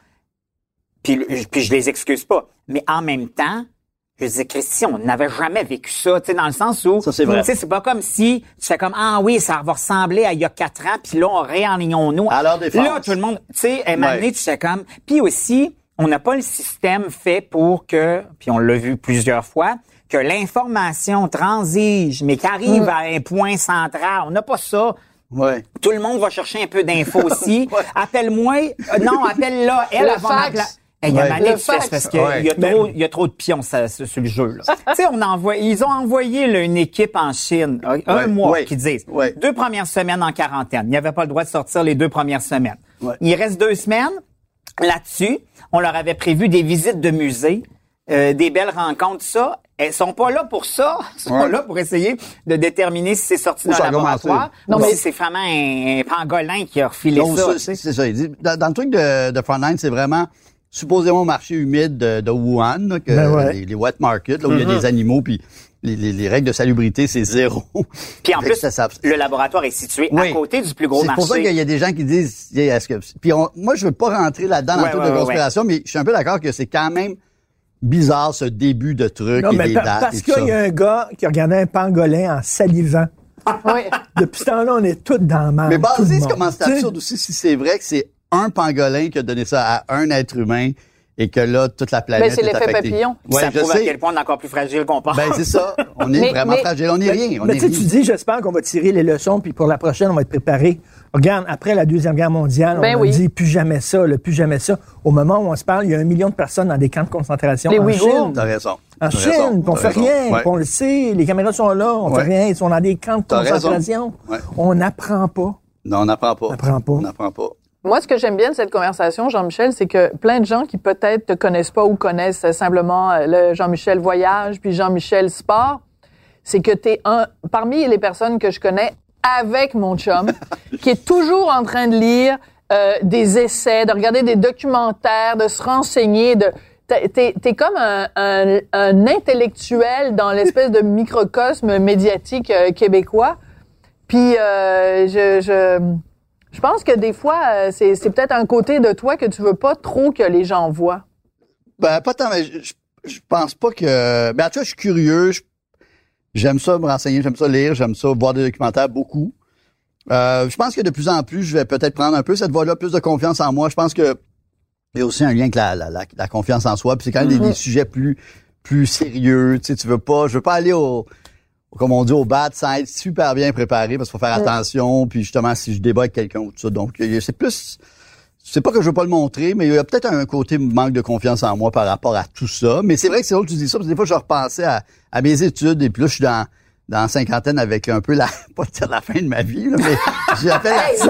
Puis, le- puis je les excuse pas. Mais en même temps, je disais, Christian, on n'avait jamais vécu ça, tu sais, dans le sens où, Ça, c'est vrai. tu sais, c'est pas comme si tu fais comme, ah oui, ça va ressembler à il y a quatre ans, puis là, on réalignons-nous. À leur défense. Là, tout le monde, tu sais, à un moment donné, Ouais. tu fais comme, puis aussi, on n'a pas le système fait pour que, puis on l'a vu plusieurs fois, que l'information transige, mais qu'arrive à un point central. On n'a pas ça. Ouais. Tout le monde va chercher un peu d'infos aussi. Ouais. Appelle-moi. Euh, non, appelle-là. Elle, Le elle va fax. m'appeler. Hey, il y a Ouais. une année, Le tu sais, fax. c'est parce qu'il Ouais. y a Mais- trop, il y a trop de pions ça, ça, sur le jeu, là. Tu sais, on envoie, ils ont envoyé, là, une équipe en Chine, un Ouais. mois, Ouais. qui disent, Ouais. deux premières semaines en quarantaine. Il n'y avait pas le droit de sortir les deux premières semaines. Ouais. Il reste deux semaines. Là-dessus, on leur avait prévu des visites de musées, euh, des belles rencontres, tout ça. Elles sont pas là pour ça. Elles sont Ouais. là pour essayer de déterminer si c'est sorti Ou d'un ça a laboratoire commencé. ou Non, mais- si c'est vraiment un, un pangolin qui a refilé Donc, ça. ça, tu sais. c'est c'est ça. Il dit, dans, dans le truc de, de Frontline, c'est vraiment supposément au marché humide de, de Wuhan, là, que Ben ouais. les, les wet markets, là où il y a des animaux, puis les, les, les règles de salubrité, c'est zéro. Puis en Fait plus, que ça, ça- le laboratoire est situé Oui. à côté du plus gros C'est marché. pour ça qu'il y a des gens qui disent, est-ce que, puis on- moi, je veux pas rentrer là-dedans dans Ouais, le truc ouais, de ouais, conspiration, mais je suis un peu d'accord que c'est quand même bizarre ce début de truc Non, et mais des pa- dates parce et tout qu'il y ça. a un gars qui regardait un pangolin en salivant. Oui. Depuis ce temps-là, on est tous dans le mal. Mais tout le basé, c'est monde. comment c'est Tu sais, absurde aussi si c'est vrai que c'est un pangolin qui a donné ça à un être humain et que là, toute la planète Ben, c'est est l'effet affectée. papillon. Ouais, ça je prouve à sais. quel point on est encore plus fragile qu'on pense. Ben, c'est ça. On est Mais- vraiment mais- fragile. On n'est rien. On Mais est tu sais, tu rien. dis, j'espère qu'on va tirer les leçons, puis pour la prochaine, on va être préparé. Regarde, après la Deuxième Guerre mondiale, Ben on a oui. dit plus jamais ça, là, plus jamais ça. Au moment où on se parle, il y a un million de personnes dans des camps de concentration Les en Ouïghours. Chine. T'as raison. En T'as Chine, raison. puis on T'as fait raison. rien, Ouais. puis on le sait, les caméras sont là, on Ouais. fait rien, ils sont dans des camps de T'as raison. concentration. Ouais. On n'apprend pas. Non, on n'apprend pas. On n'apprend pas. On n'apprend pas. Moi, ce que j'aime bien de cette conversation, Jean-Michel, c'est que plein de gens qui peut-être te connaissent pas ou connaissent simplement euh, le Jean-Michel Voyage puis Jean-Michel Sport, c'est que t'es un parmi les personnes que je connais avec mon chum, qui est toujours en train de lire euh, des essais, de regarder des documentaires, de se renseigner, de T'es, t'es, t'es comme un, un, un intellectuel dans l'espèce de microcosme médiatique euh, québécois. Puis euh, je, je, je pense que des fois, euh, c'est, c'est peut-être un côté de toi que tu veux pas trop que les gens voient. Ben, pas tant, mais je, je, je pense pas que... Ben, tu vois, je suis curieux. je- J'aime ça me renseigner, j'aime ça lire, j'aime ça voir des documentaires beaucoup. Euh, je pense que de plus en plus, je vais peut-être prendre un peu cette voie-là, plus de confiance en moi. Je pense que il y a aussi un lien avec la, la, la, la confiance en soi. Puis c'est quand même des, des sujets plus plus sérieux. Tu sais, tu veux pas, je veux pas aller au, comme on dit, au bat sans être super bien préparé parce qu'il faut faire attention. Puis justement, si je débat avec quelqu'un ou tout ça, donc il y a- c'est plus. C'est pas que je veux pas le montrer, mais il y a peut-être un côté manque de confiance en moi par rapport à tout ça. Mais c'est vrai que c'est drôle que tu dis ça, parce que des fois, je repensais à, à mes études, et puis là, je suis dans, dans la cinquantaine avec un peu la, pas dire la fin de ma vie, là, mais j'appelle la,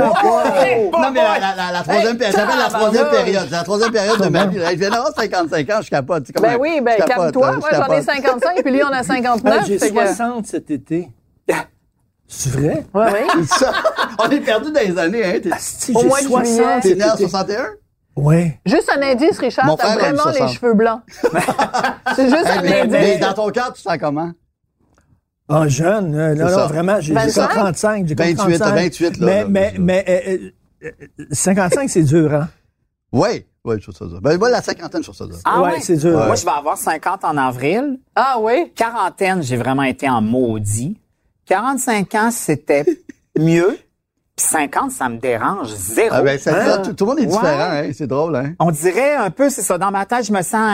non, mais la, la, la, la troisième période, j'appelle la troisième période, la troisième période de ma vie. Je viens d'avoir cinquante-cinq ans, je capote. C'est comme Ben un- oui, ben je capote, calme-toi. je Moi, j'en ai capote. cinquante-cinq, puis lui, on a cinquante-neuf. Ah, j'ai fait que- soixante cet été. C'est vrai? Ouais, oui. Ça, on est perdu dans les années, hein. T'es, Asti, Au j'ai mois de juillet. soixante t'es cet né en été. soixante et un? Ouais. Juste un indice, Richard, Mon t'as frère aime vraiment les soixante. cheveux blancs. C'est juste Hey, un mais, indice. mais dans ton cœur, tu sens comment? Ah, jeune. euh, non, C'est non, ça. vraiment, j'ai j'ai vingt-cinq? comme trente-cinq. J'ai comme vingt-huit, trente-cinq. vingt-huit, là, Mais, là, mais, je- mais, euh, euh, cinquante-cinq, c'est dur, hein? Oui, oui, je trouve ça dur. Ben, moi, la cinquantaine, je trouve ça dur. Ah Ouais, ouais? c'est dur. Moi, je vais avoir cinquante en avril. Ah oui? Quarantaine, j'ai vraiment été en maudit. quarante-cinq ans, c'était mieux. Puis cinquante, ça me dérange zéro. Ah ben, ça, Hein? ça, tout, tout le monde est différent, Ouais. hein. C'est drôle, hein. On dirait un peu, c'est ça, dans ma tête, je me sens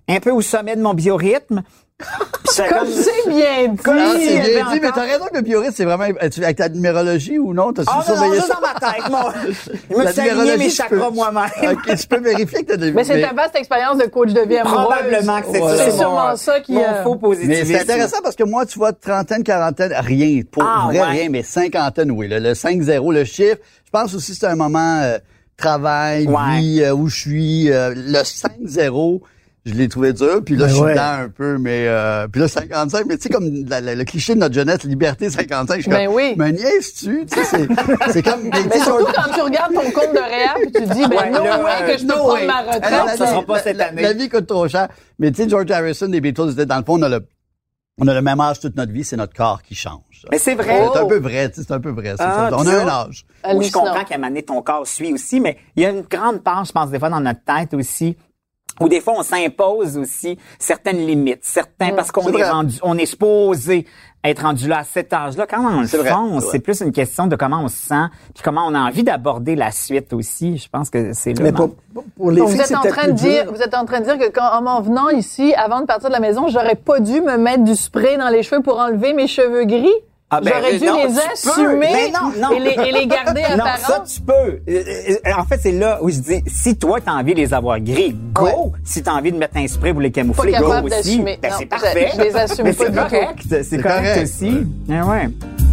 un peu au sommet de mon biorhythme. Comme c'est bien dit. Ah, c'est bien dit, encore... mais t'as raison que le biorhythme, c'est vraiment, avec ta numérologie ou non? T'as Ah, su non, non, surveiller juste ça? dans ma tête, moi. Je me La suis aligné numérologie, mes tu chakras peux- moi-même. Ok, tu peux vérifier que t'as des... Mais c'est ta vaste expérience de coach de vie amoureuse. Probablement que c'est Ouais. ça. C'est mon- sûrement ça qui, mon euh, faux Mais positivisme. c'est intéressant parce que moi, tu vois, trentaine, quarantaine, rien. Pour Ah, vrai, ouais. rien, mais cinquantaine, oui. Le, le cinq zéro, le chiffre. Je pense aussi que c'est un moment euh, travail, Ouais. vie, euh, où je suis. Euh, le cinq zéro, je l'ai trouvé dur. Puis là, Ben je suis ouais. dedans un peu, mais... Euh, puis là, cinquante-cinq, mais tu sais, comme la- la- le cliché de notre jeunesse, liberté cinquante-cinq, je suis Ben comme... oui. Mais niaises-tu? Tu sais, c'est, c'est comme... Mais, tu Mais sais, surtout George- quand tu regardes ton compte de réel puis tu te dis, ben Ouais, no là, way que je peux no prendre way. ma Ah, non, retraite. la- ça sera la- pas cette la- année. La vie coûte trop cher. Mais tu sais, George Harrison des Beatles disait, dans le fond, on a le, on a le même âge toute notre vie, c'est notre corps qui change. Mais c'est vrai. C'est un peu vrai, tu sais, c'est un peu vrai. c'est Ah, ça. On puis a ça, un âge. Oui, je Hallucinant. comprends qu'à un moment donné, ton corps suit aussi, mais il y a une grande part, je pense, des fois, dans notre tête aussi, où des fois, on s'impose aussi certaines limites, certains, parce qu'on c'est est vrai. rendu, on est supposé être rendu là à cet âge-là. Quand on le C'est vrai, fond, c'est vrai. c'est plus une question de comment on se sent, puis comment on a envie d'aborder la suite aussi. Je pense que c'est là. Mais dans- pour, pour les Donc, filles, vous êtes c'est en peut-être train de plus dire, dur. vous êtes en train de dire que quand, en m'en venant ici, avant de partir de la maison, j'aurais pas dû me mettre du spray dans les cheveux pour enlever mes cheveux gris? Ah, ben, J'aurais dû non, les tu peux. assumer Mais non, non. Et, les, et les garder Non, ça, apparents. tu peux. Euh, euh, En fait, c'est là où je dis, si toi, t'as envie de les avoir gris, go! Ouais. Si t'as envie de mettre un spray pour les camoufler, Pas go capable aussi. d'assumer. Ben, Non, c'est je- parfait. je les assume Mais pas c'est du tout. correct. C'est C'est correct, correct, aussi. ouais. Ah ouais.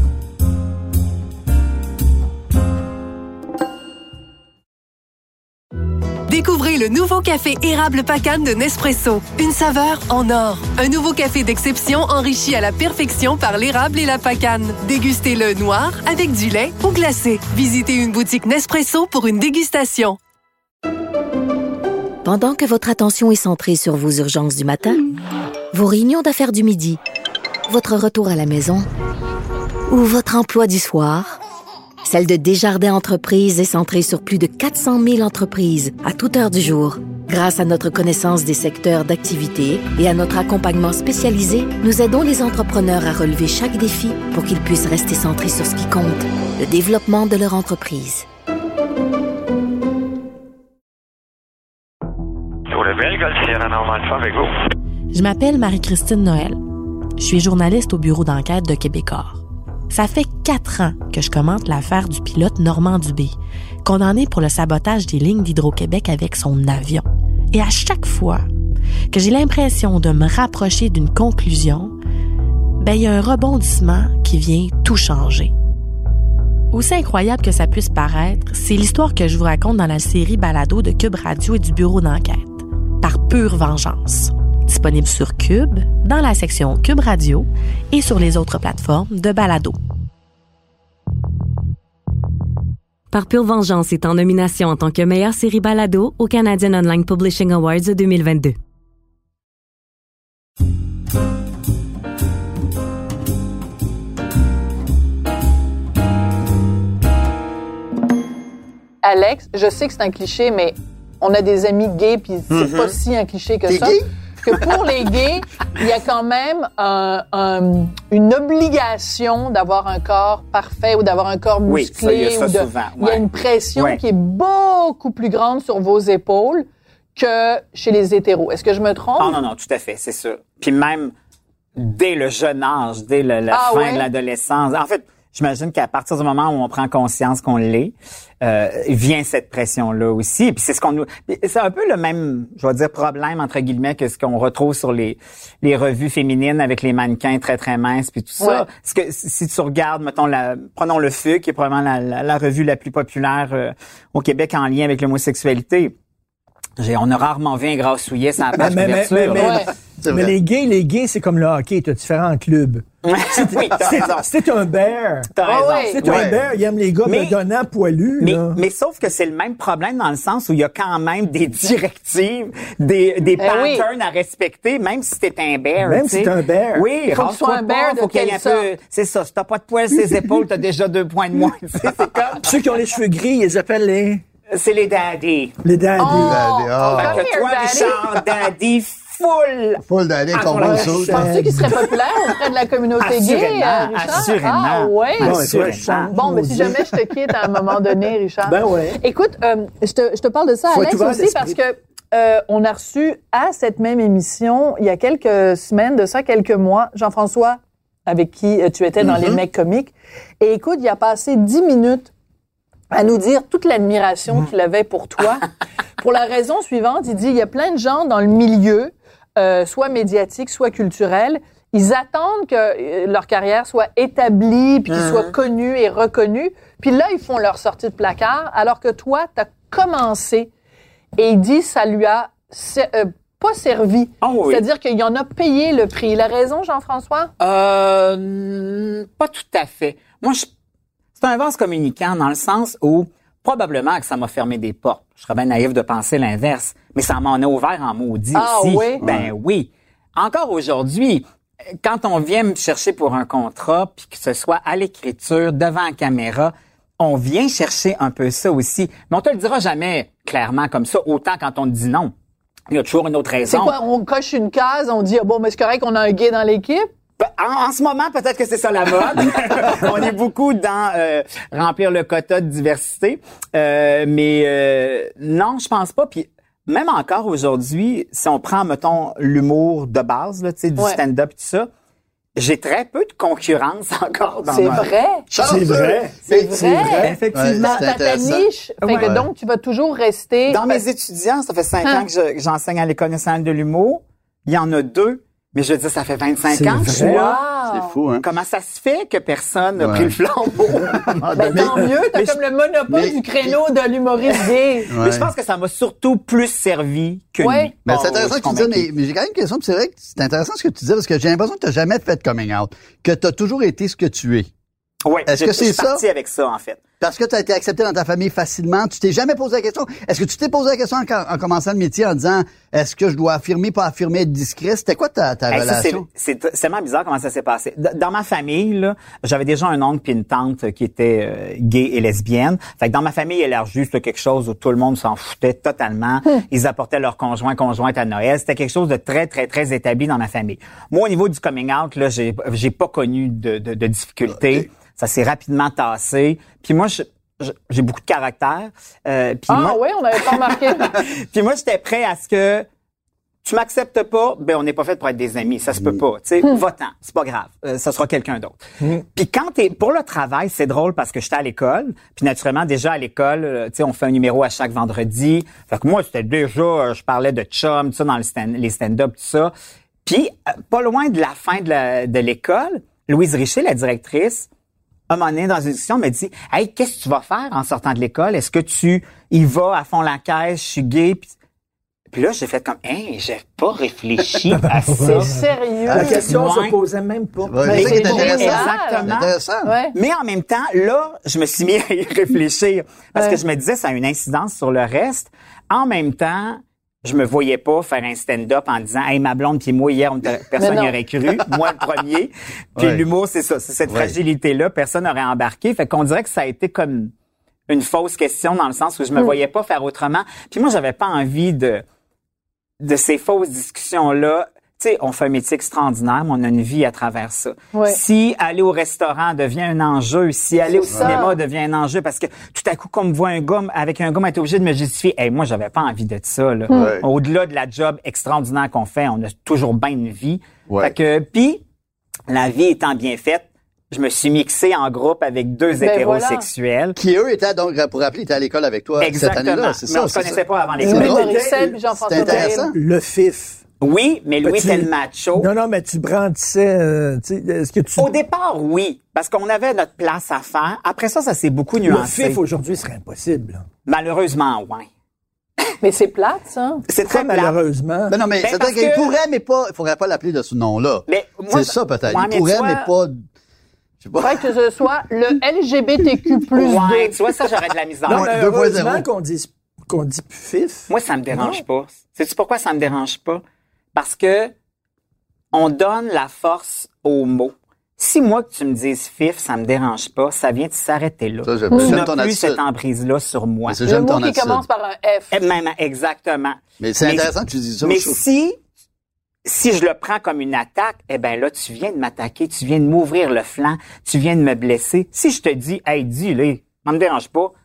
Découvrez le nouveau café érable Pacane de Nespresso. Une saveur en or. Un nouveau café d'exception enrichi à la perfection par l'érable et la pacane. Dégustez-le noir, avec du lait ou glacé. Visitez une boutique Nespresso pour une dégustation. Pendant que votre attention est centrée sur vos urgences du matin, vos réunions d'affaires du midi, votre retour à la maison ou votre emploi du soir, celle de Desjardins Entreprises est centrée sur plus de quatre cent mille entreprises à toute heure du jour. Grâce à notre connaissance des secteurs d'activité et à notre accompagnement spécialisé, nous aidons les entrepreneurs à relever chaque défi pour qu'ils puissent rester centrés sur ce qui compte, le développement de leur entreprise. Je m'appelle Marie-Christine Noël. Je suis journaliste au bureau d'enquête de Québecor. Ça fait quatre ans que je commente l'affaire du pilote Normand Dubé, condamné pour le sabotage des lignes d'Hydro-Québec avec son avion. Et à chaque fois que j'ai l'impression de me rapprocher d'une conclusion, ben il y a un rebondissement qui vient tout changer. Aussi incroyable que ça puisse paraître, c'est l'histoire que je vous raconte dans la série Balado de Cube Radio et du bureau d'enquête, Par pure vengeance. Disponible sur Cube, dans la section Cube Radio et sur les autres plateformes de balado. Par pure vengeance est en nomination en tant que meilleure série balado au Canadian Online Publishing Awards deux mille vingt-deux. Alex, je sais que c'est un cliché, mais on a des amis gays, puis c'est pas si un cliché que T'es ça. gay? Que pour les gays, il y a quand même un, un, une obligation d'avoir un corps parfait ou d'avoir un corps Oui, musclé. ça, il y a ça ou de, souvent, Il y a ouais. une pression Ouais. qui est beaucoup plus grande sur vos épaules que chez les hétéros. Est-ce que je me trompe? Ah non, non, tout à fait, c'est sûr. Puis même dès le jeune âge, dès le- la Ah fin ouais? de l'adolescence. En fait, j'imagine qu'à partir du moment où on prend conscience qu'on l'est, euh, vient cette pression-là aussi. Puis c'est ce qu'on nous, c'est un peu le même, je vais dire problème entre guillemets que ce qu'on retrouve sur les les revues féminines avec les mannequins très très minces puis tout ça. Ouais. Parce que si tu regardes, mettons la, prenons le F U, qui est probablement la, la, la revue la plus populaire euh, au Québec en lien avec l'homosexualité. J'ai, on a rarement vu un grassouillet sans la page Mais, mais, couverture. mais, mais, Ouais. C'est mais vrai. les gays, les gays, c'est comme le hockey, t'as différents clubs. oui, t'as C'est- raison. C'est un bear. T'as Ah raison. ouais. C'est Ouais. un bear, il aime les gars Mais- bedonnants poilus. Mais, là. mais sauf que c'est le même problème dans le sens où il y a quand même des directives, des, des Eh oui. patterns à respecter, même si t'es un bear. Même tu si sais. t'es un bear. Oui, Faut que tu sois rase-toi un bear pas, de faut qu'il y ait quelle un peu, sorte? c'est ça, si t'as pas de poils sur les épaules, t'as déjà deux points de moins. Tu sais, c'est comme, Ceux qui ont les cheveux gris, ils les appellent les, c'est les daddies. les daddies. Oh, Daddy, ah. come Fait que here, toi, daddy. Richard, daddy, full. Full d'année, Ah, ton ouais. bon saut. Penses-tu qu'il serait populaire auprès de la communauté gay, Assurément, euh, Richard? assurément. Ah, ouais. Bon, Assurément. toi, je change, Bon, mais si maudit. jamais je te quitte à un moment donné, Richard. Ben ouais. Écoute, euh, je, te, je te parle de ça, Faut Alex, être ouvert aussi, d'esprit. parce que euh, on a reçu à cette même émission, il y a quelques semaines, de ça, quelques mois, Jean-François, avec qui euh, tu étais dans Mm-hmm. les mecs comiques. Et écoute, il a passé dix minutes à nous dire toute l'admiration qu'il avait pour toi. Pour la raison suivante, il dit, il y a plein de gens dans le milieu, euh, soit médiatique, soit culturel, ils attendent que euh, leur carrière soit établie, puis qu'ils Mhm. soient connus et reconnus. Puis là, ils font leur sortie de placard, alors que toi, t'as commencé. Et il dit, ça lui a ser- euh, pas servi. Oh oui. C'est-à-dire qu'il en a payé le prix. Il a raison, Jean-François? Euh, pas tout à fait. Moi, je, c'est un vase communicant dans le sens où probablement que ça m'a fermé des portes. Je serais bien naïf de penser l'inverse, mais ça m'en a ouvert en maudit Ah aussi. oui? Ben oui. Encore aujourd'hui, quand on vient me chercher pour un contrat, puis que ce soit à l'écriture, devant la caméra, on vient chercher un peu ça aussi. Mais on te le dira jamais clairement comme ça, autant quand on te dit non. Il y a toujours une autre C'est raison. quoi? On coche une case, on dit, ah bon, mais c'est correct qu'on a un gay dans l'équipe? En, en ce moment, peut-être que c'est ça la mode. On est beaucoup dans euh, remplir le quota de diversité. Euh, mais euh, non, je pense pas. Puis même encore aujourd'hui, si on prend, mettons, l'humour de base, là, tu sais, du Ouais. stand-up et tout ça, j'ai très peu de concurrence encore dans C'est ma... vrai. Chanceux. vrai. C'est Mais- vrai. Effectivement. Ouais, c'est Dans ta intéressant. niche. Fait que Ouais. donc, tu vas toujours rester... Dans mes étudiants, ça fait cinq Hein? ans que je- que j'enseigne à l'École nationale de l'humour. Il y en a deux. Mais je veux dire, ça fait vingt-cinq C'est ans que je suis vrai? là. Wow. C'est fou, hein? Comment ça se fait que personne n'a Ouais. pris le flambeau? Ben, Mais- tant mieux, t'as mais comme le monopole mais- du créneau de l'humoriste gay. Mais je pense que ça m'a surtout plus servi que Ouais. lui. Mais Bon, c'est intéressant je que tu suis dises, mais, mais j'ai quand même une question, puis c'est vrai que c'est intéressant ce que tu dis, parce que j'ai l'impression que tu n'as jamais fait de coming out, que tu as toujours été ce que tu es. Oui, Est-ce je, que c'est je suis ça? parti avec ça, en fait. Parce que tu as été accepté dans ta famille facilement, tu t'es jamais posé la question. Est-ce que tu t'es posé la question en, en commençant le métier en disant, est-ce que je dois affirmer, pas affirmer, être discret? C'était quoi ta, ta Hey, ça, c'est, relation? c'est, c'est tellement bizarre comment ça s'est passé. D- Dans ma famille, là, j'avais déjà un oncle puis une tante qui étaient euh, gays et lesbiennes. Fait que dans ma famille élargie, c'était quelque chose où tout le monde s'en foutait totalement. Ils apportaient leurs conjoints, conjointes à Noël. C'était quelque chose de très, très, très établi dans ma famille. Moi, au niveau du coming out, là, j'ai, j'ai pas connu de, de, de difficultés. Okay. Ça s'est rapidement tassé. Puis moi, je, je- j'ai beaucoup de caractère. Euh, puis Ah moi, oui, on n'avait pas remarqué. puis moi, j'étais prêt à ce que tu m'acceptes pas, ben on n'est pas fait pour être des amis, ça se peut pas. Tu sais, va-t'en, c'est pas grave, euh, ça sera quelqu'un d'autre. Puis quand t'es pour le travail, c'est drôle parce que j'étais à l'école, puis naturellement déjà à l'école, euh, tu sais, on fait un numéro à chaque vendredi. Fait que moi, c'était déjà, euh, je parlais de chum, tout ça dans le stand, les stand-up, tout ça. Puis euh, pas loin de la fin de, la, de l'école, Louise Richer, la directrice, un moment donné, dans une discussion, me dit « Hey, qu'est-ce que tu vas faire en sortant de l'école? Est-ce que tu y vas à fond la caisse? Je suis gay. » Puis, puis là, j'ai fait comme « Hey, j'ai pas réfléchi à ça. C'est sérieux. La question Ouais. se posait même pas. Ouais, Mais c'est ça qui c'est est intéressant. génial. C'est Exactement. intéressant. Ouais. Mais en même temps, là, je me suis mis à y réfléchir parce Ouais. que je me disais ça a une incidence sur le reste. En même temps, je me voyais pas faire un stand-up en disant « Hey, ma blonde puis moi, hier, on t'a- personne Mais non. n'y aurait cru. Moi, le premier. » Puis Ouais. l'humour, c'est ça. C'est cette Ouais. fragilité-là. Personne n'aurait embarqué. Fait qu'on dirait que ça a été comme une fausse question dans le sens où je me voyais pas faire autrement. Puis moi, j'avais pas envie de de ces fausses discussions-là. Tu sais, on fait un métier extraordinaire, mais on a une vie à travers ça. Ouais. Si aller au restaurant devient un enjeu, si aller au C'est ça. cinéma devient un enjeu, parce que tout à coup, qu'on me voit un gars avec un gars, on est obligé de me justifier. Hey, moi, j'avais pas envie de ça. Là. Ouais. Au-delà de la job extraordinaire qu'on fait, on a toujours bien une vie. Ouais. Fait que, puis, la vie étant bien faite, je me suis mixé en groupe avec deux Ben hétérosexuels. Qui, eux, étaient, donc, pour rappeler, étaient à l'école avec toi cette Exactement. année-là. C'est Mais ça, on se c'est connaissait ça. pas avant Louis l'école. drôle. Morissette puis Jean-François C'est intéressant. Cahen. Le fif. Oui, mais Louis Ben, tu- était le macho. Non, non, mais tu brandissais, euh, tu sais, est-ce que tu... Au départ, oui, parce qu'on avait notre place à faire. Après ça, ça s'est beaucoup le nuancé. fif aujourd'hui serait impossible. là. Malheureusement, oui. Mais c'est plate, ça. C'est Très très plate. malheureusement. Ben non, mais Ben, c'est-à-dire parce qu'il que- pourrait, mais pas, il faudrait pas l'appeler de ce nom-là. Mais moi, C'est ça, peut-être. Ouais, Il mais pourrait, tu vois- mais pas, je sais pas. Faudrait que ce soit le L G B T Q plus Ouais, deux. tu vois, ça, j'aurais de la misère. Non, Ouais, mais deux point zéro. heureusement qu'on dit, qu'on dit plus fif. Moi, ça me dérange pas. Sais-tu pourquoi ça me dérange pas? Parce que on donne la force aux mots. Si moi, que tu me dises fif, ça me dérange pas, ça vient de s'arrêter là. Ça, j'aime- Tu j'aime n'as ton plus attitude. cette emprise-là sur moi. Mais c'est- Le j'aime mot ton qui attitude. commence par un F. Eh, Même, exactement. Mais c'est Mais- intéressant que tu dises ça. Mais je trouve. si, si je le prends comme une attaque, eh ben là, tu viens de m'attaquer, tu viens de m'ouvrir le flanc, tu viens de me blesser. Si je te dis, hey, dis-le, ça me dérange pas,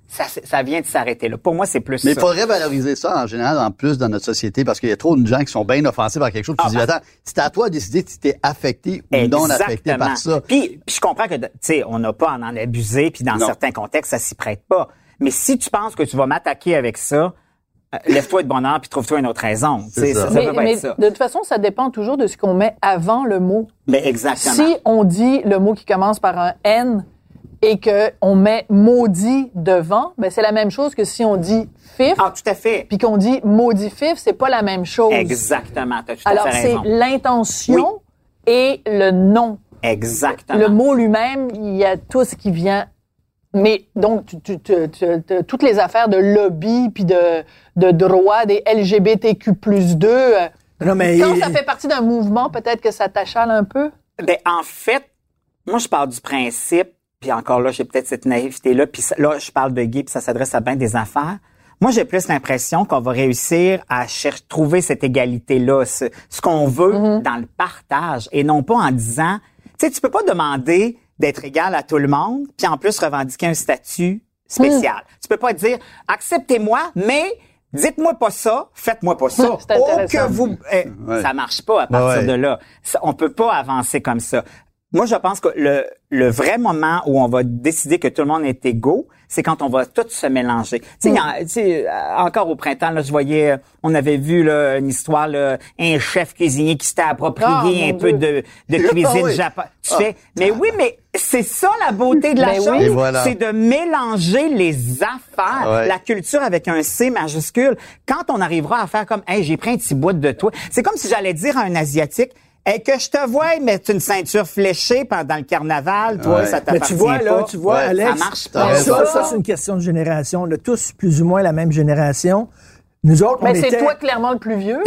ça, ça vient de s'arrêter là. Pour moi, c'est plus Mais ça. il faudrait valoriser ça en général, en plus, dans notre société, parce qu'il y a trop de gens qui sont bien offensés par quelque chose. Tu Ah, dis, ben, attends, c'est à toi de décider si t'es affecté ou non affecté par ça. Puis, puis je comprends que, tu sais, on n'a pas à en abuser, puis dans Non. certains contextes, ça s'y prête pas. Mais si tu penses que tu vas m'attaquer avec ça, euh, lève-toi de bonne heure puis trouve-toi une autre raison. Tu sais, C'est ça. ça, ça Mais, peut pas mais être ça. de toute façon, ça dépend toujours de ce qu'on met avant le mot. Mais exactement. Si on dit le mot qui commence par un N et que on met maudit devant, ben c'est la même chose que si on dit fif, Ah, tout à fait. puis qu'on dit maudit fif, c'est pas la même chose. Exactement. T'as tout à Alors fait c'est raison. l'intention et le nom. Exactement. Le mot lui-même, il y a tout ce qui vient. Mais donc, tu, tu, tu, tu, tu- toutes les affaires de lobby puis de, de droit des L G B T Q plus deux, euh, Non, mais quand ça fait partie d'un mouvement, peut-être que ça t'achale un peu. Ben, en fait, moi, je parle du principe, puis encore là, j'ai peut-être cette naïveté-là, puis ça- là, je parle de gay, puis ça s'adresse à bien des affaires. Moi, j'ai plus l'impression qu'on va réussir à chercher, trouver cette égalité-là, ce, ce qu'on veut dans le partage, et non pas en disant, tu sais, tu peux pas demander d'être égal à tout le monde, puis en plus revendiquer un statut spécial. Tu peux pas dire, acceptez-moi, mais dites-moi pas ça, faites-moi pas ça. C'est Oh, intéressant. que vous, eh, Ouais. ça marche pas à partir Ouais. de là. Ça, on peut pas avancer comme ça. Moi, je pense que le, le vrai moment où on va décider que tout le monde est égaux, c'est quand on va tous se mélanger. Tu sais, il y a- tu sais, euh, encore au printemps, là, je voyais, euh, on avait vu là, une histoire, là, un chef cuisinier qui s'était approprié Ah, un mon peu Dieu. de, de cuisine Ah oui. japonaise. Tu Ah. fais, mais oui, mais c'est ça la beauté de la Ben chose, oui. Et voilà. c'est de mélanger les affaires, Ouais. la culture avec un C majuscule. Quand on arrivera à faire comme, hey, j'ai pris un petit bout de toi, c'est comme si j'allais dire à un Asiatique, et que je te vois mettre une ceinture fléchée pendant le carnaval, toi, Ouais. ça Mais t'appartient tu vois, pas. là, tu vois, Ouais, Alex, ça marche t'as pas. raison. ça, ça, c'est une question de génération. On a tous plus ou moins la même génération. Nous autres, on Mais c'est était, toi clairement le plus vieux.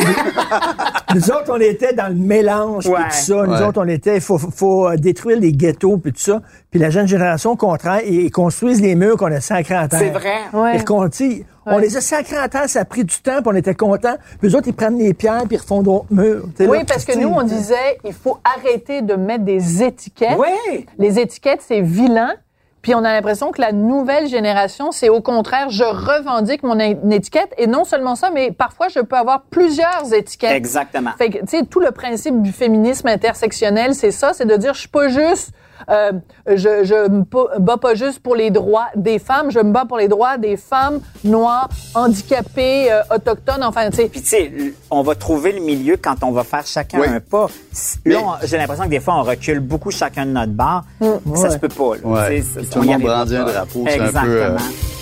nous autres, on était dans le mélange, puis Ouais. tout ça. Nous Ouais. autres, on était, faut, faut, faut euh, détruire les ghettos, puis tout ça. Puis la jeune génération, au contraire, ils, ils construisent les murs qu'on a sacrés en terre. C'est vrai. Ouais. Ils recont- tu sais, On les a sacrés en terre, ça a pris du temps, puis on était contents. Puis eux autres, ils prennent les pierres, puis ils refont d'autres murs. Tu sais, Oui, là, parce que tu sais, nous, on disait, il faut arrêter de mettre des étiquettes. Oui. Les étiquettes, c'est vilain. Puis on a l'impression que la nouvelle génération, c'est au contraire, je revendique mon é- étiquette. Et non seulement ça, mais parfois, je peux avoir plusieurs étiquettes. Exactement. Fait que, tu sais, tout le principe du féminisme intersectionnel, c'est ça, c'est de dire, je suis pas juste, euh, je, je me pa- bats pas juste pour les droits des femmes, je me bats pour les droits des femmes noires, handicapées, euh, autochtones, enfin, tu sais. Puis tu sais, on va trouver le milieu quand on va faire chacun Oui. un pas. Là, on- j'ai l'impression que des fois, on recule beaucoup chacun de notre barre. Ça se peut pas. Là. Ouais. Tu sais, Puis ça- tout on le y monde arrivera brandit un pas. drapeau, c'est un peu, Exactement. euh,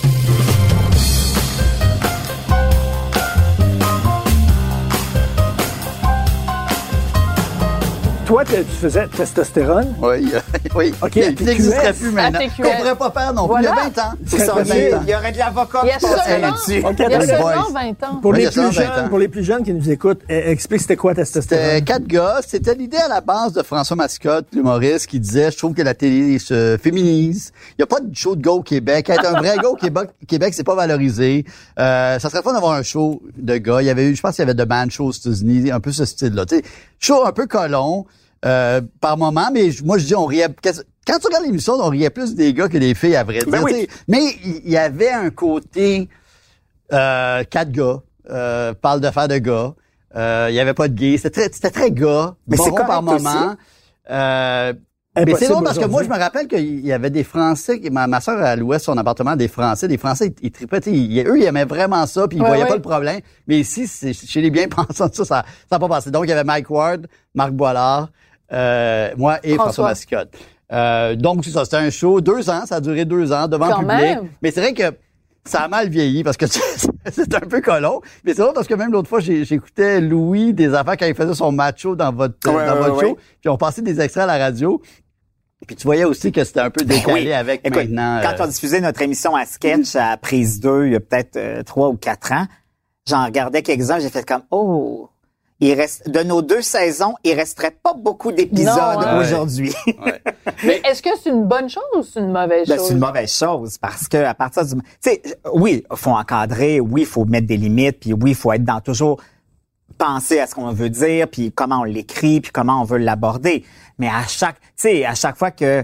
Toi, tu tu faisais testostérone. Oui, oui. OK, Il à T Q S. n'existerait plus maintenant. À T Q Qu'on S. pourrait pas faire non plus. Voilà. Il y a vingt ans. C'est ça, Il y a il vingt ans. y aurait de l'avocat Il y a qui passerait seulement, là-dessus. OK, il y a attends, seulement boys. vingt ans. Pour, Oui, il y les a plus cent vingt jeunes, ans. pour les plus jeunes qui nous écoutent, eh, explique c'était quoi testostérone. C'était quatre gars. C'était l'idée à la base de François Mascotte, l'humoriste, qui disait, je trouve que la télé se féminise. Il n'y a pas de show de gars au Québec. Être un vrai gars au Québec, Québec, c'est pas valorisé. Euh, ça serait fun d'avoir un show de gars. Il y avait eu, je pense qu'il y avait The Man Show aux États-Unis, un peu ce style-là. Tu sais, show un peu colon, euh, par moment, mais je- moi, je dis, on riait, quand tu regardes l'émission, on riait plus des gars que des filles, à vrai dire. Ben oui. tu sais. Mais il y, y avait un côté, euh, quatre gars, euh, parle de faire de gars. Euh, il y avait pas de gay. C'était très, c'était très gars. Mais bon c'est par correct aussi. moment. Euh, mais Impossible c'est drôle parce que moi, je aujourd'hui. me rappelle qu'il y avait des Français, qui- ma, ma soeur à l'ouest, son appartement, des Français, des Français, ils, ils tripaient, tu sais, ils- eux, ils aimaient vraiment ça, puis ils Ouais, voyaient ouais. pas le problème. Mais ici, c'est, chez les bien pensants, ça, ça n'a pas passé. Donc, il y avait Mike Ward, Marc Boilard, euh, moi et François, François. Mascotte. Euh, donc, c'est ça, c'était un show, deux ans, ça a duré deux ans, devant Quand le public. même. Mais c'est vrai que ça a mal vieilli parce que c'est un peu colon. Mais c'est drôle parce que même l'autre fois, j'ai- j'écoutais Louis des affaires quand il faisait son macho dans votre, Ouais, dans ouais, votre ouais. show. Puis on passait des extraits à la radio. Puis tu voyais aussi que c'était un peu décalé Oui. avec Écoute, maintenant. quand euh, on diffusait notre émission à sketch à Prise deux, il y a peut-être euh, trois ou quatre ans, j'en regardais quelques-uns, j'ai fait comme, oh, il reste, de nos deux saisons, il resterait pas beaucoup d'épisodes Non, hein. aujourd'hui. Mais est-ce que c'est une bonne chose ou c'est une mauvaise Ben, chose? c'est une mauvaise chose parce que à partir du, tu sais, oui, faut encadrer, oui, faut mettre des limites, puis oui, faut être dans toujours penser à ce qu'on veut dire, puis comment on l'écrit, puis comment on veut l'aborder. Mais à chaque, tu sais, à chaque fois que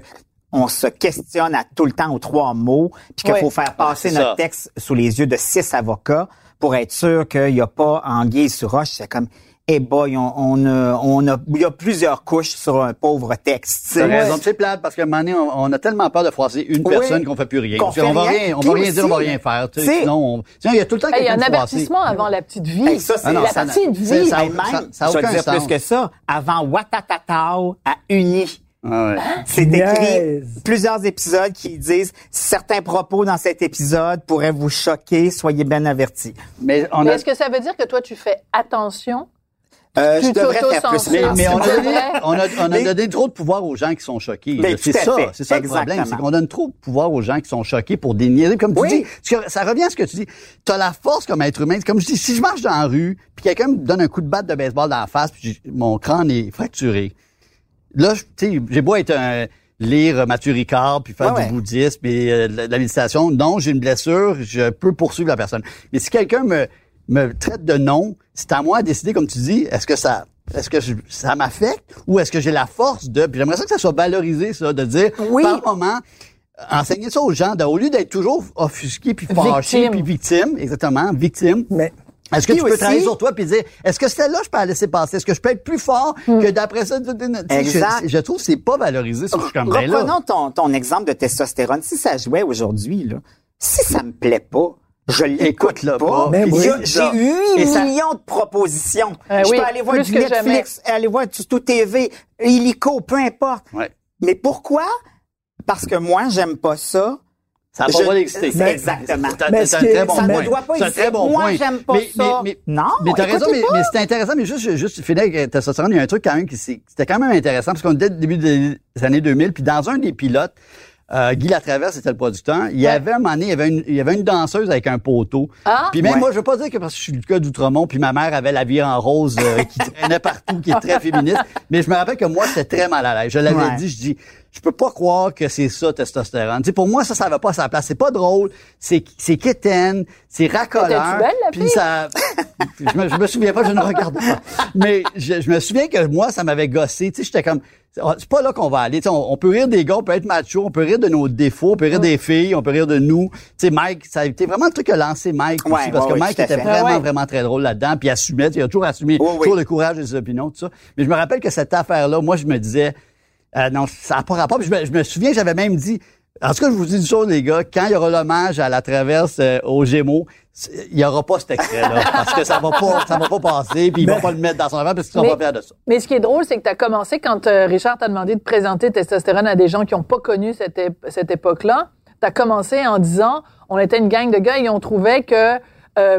on se questionne à tout le temps aux trois mots, puis qu'il Oui. faut faire passer Ah, c'est notre ça. texte sous les yeux de six avocats pour être sûr qu'il n'y a pas anguille sur roche. C'est comme, eh boy, on, on, a, on a, il y a plusieurs couches sur un pauvre texte. tu sais. T'as raison, c'est plate parce qu'à un moment donné, on, on a tellement peur de froisser une Oui. personne qu'on fait plus rien. Qu'on Parce fait qu'on va rien. rien, on Puis va rien dire, on va aussi, rien faire. Tu sais, tu sais, sinon, on- sinon, il y a tout le temps Hey, il y a quelqu'un un de froissé. avertissement avant la petite vie. Hey, ça, c'est Ah non, la ça petite n'a- vie. ça- ça- Hey, même, ça- ça a je vais aucun te dire sens. plus que ça. Avant Watatatao à Uni. Ah ouais. C'est écrit Yes. plusieurs épisodes qui disent certains propos dans cet épisode pourraient vous choquer, soyez bien avertis. Mais on Mais a, est-ce que ça veut dire que toi, tu fais attention? Euh, je Tu devrais faire plus. t'auto-censures. mais, mais on a C'est donné, vrai. on a, on a Mais- donné trop de pouvoir aux gens qui sont choqués. Mais c'est tout à ça, fait. c'est ça le problème, Exactement. c'est qu'on donne trop de pouvoir aux gens qui sont choqués pour des niaiseries. Comme tu Oui. dis, parce que ça revient à ce que tu dis. T'as la force comme être humain. C'est comme je dis, si je marche dans la rue, puis quelqu'un me donne un coup de batte de baseball dans la face, puis j'ai- mon crâne est fracturé. Là, je- tu sais, j'ai beau être un lire Mathieu Ricard puis faire Ouais, du ouais. bouddhisme et euh, de la, de la méditation. Non, j'ai une blessure, je peux poursuivre la personne. Mais si quelqu'un me me traite de nom, c'est à moi de décider, comme tu dis, est-ce que ça est-ce que je- ça m'affecte ou est-ce que j'ai la force de... Puis j'aimerais ça que ça soit valorisé, ça, de dire, Oui. par moment, enseigner ça aux gens, de, au lieu d'être toujours offusqué puis fâché Victime. puis victime, exactement, victime. Mais Est-ce que Puis tu peux aussi- travailler sur toi puis dire, est-ce que celle-là, je peux la laisser passer? Est-ce que je peux être plus fort que d'après ça? tu sais, Exact. Je, je trouve que c'est pas valorisé, ça, je suis comme, ben là. Reprenons ton, ton exemple de testostérone. Si ça jouait aujourd'hui, là, si ça me plaît pas, je l'écoute Écoute-le pas. pas. Mais Puis oui. j'ai- J'ai huit Et ça- millions de propositions. Euh, je oui, peux aller voir plus du que Netflix, aller voir du Tout T V, Illico, peu importe. Ouais. Mais pourquoi? Parce que moi, j'aime pas ça. Ça n'a pas Je- le droit d'exister. c'est exactement. C'est un- Mais c'est un ce qui est- très bon ça ne point. doit pas C'est un exister. très bon Moi, point. j'aime pas mais, ça. Mais, mais, Non, mais t'as raison, écoutez mais, pas. mais c'est intéressant, mais juste, juste finir avec testostérone, il y a un truc quand même qui c'est- c'était quand même intéressant, parce qu'on était au début des années deux mille, puis dans un des pilotes, euh, Guy Latraverse était le producteur, il y avait un moment donné, il y avait une, il y avait une danseuse avec un poteau. Ah? Puis même Ouais. moi, je veux pas dire que parce que je suis du cas d'Outremont, puis ma mère avait la vie en rose euh, qui traînait partout, qui est très féministe, mais je me rappelle que moi, j'étais très mal à l'aise. Je l'avais Ouais. dit, je dis, je peux pas croire que c'est ça, testostérone. Tu sais, pour moi, ça, ça va pas à sa place. C'est pas drôle, c'est, c'est quétaine, c'est racoleur. Était-tu belle, la Puis fille? ça, je me, je me souviens pas, je ne regarde pas. Mais je, je me souviens que moi, ça m'avait gossé. Tu sais, j'étais comme, c'est pas là qu'on va aller. Tu sais, on, on peut rire des gars, on peut être macho, on peut rire de nos défauts, on peut rire des filles, on peut rire de nous. Tu sais, Mike, ça a été vraiment le truc qui a lancé Mike aussi, Ouais, parce ouais, que ouais, Mike tout à était fait. vraiment, Ah ouais. vraiment très drôle là-dedans, puis il assumait, il a toujours assumé, Oui, oui. toujours le courage de ses opinions, tout ça. Mais je me rappelle que cette affaire-là, moi, je me disais, euh, non, ça n'a pas rapport. Puis je me, je me souviens, j'avais même dit, en tout cas, je vous dis une chose, les gars, quand il y aura l'hommage à la traverse euh, aux Gémeaux, c'est- il y aura pas cet extrait-là, parce que ça va pas, ça va pas passer, puis ils vont pas le mettre dans son avant, parce qu'ils sont Mais- pas fiers de ça. Mais ce qui est drôle, c'est que tu as commencé quand euh, Richard t'a demandé de présenter testostérone à des gens qui n'ont pas connu cette, ép- cette époque-là. Tu as commencé en disant, on était une gang de gars et on trouvait que euh,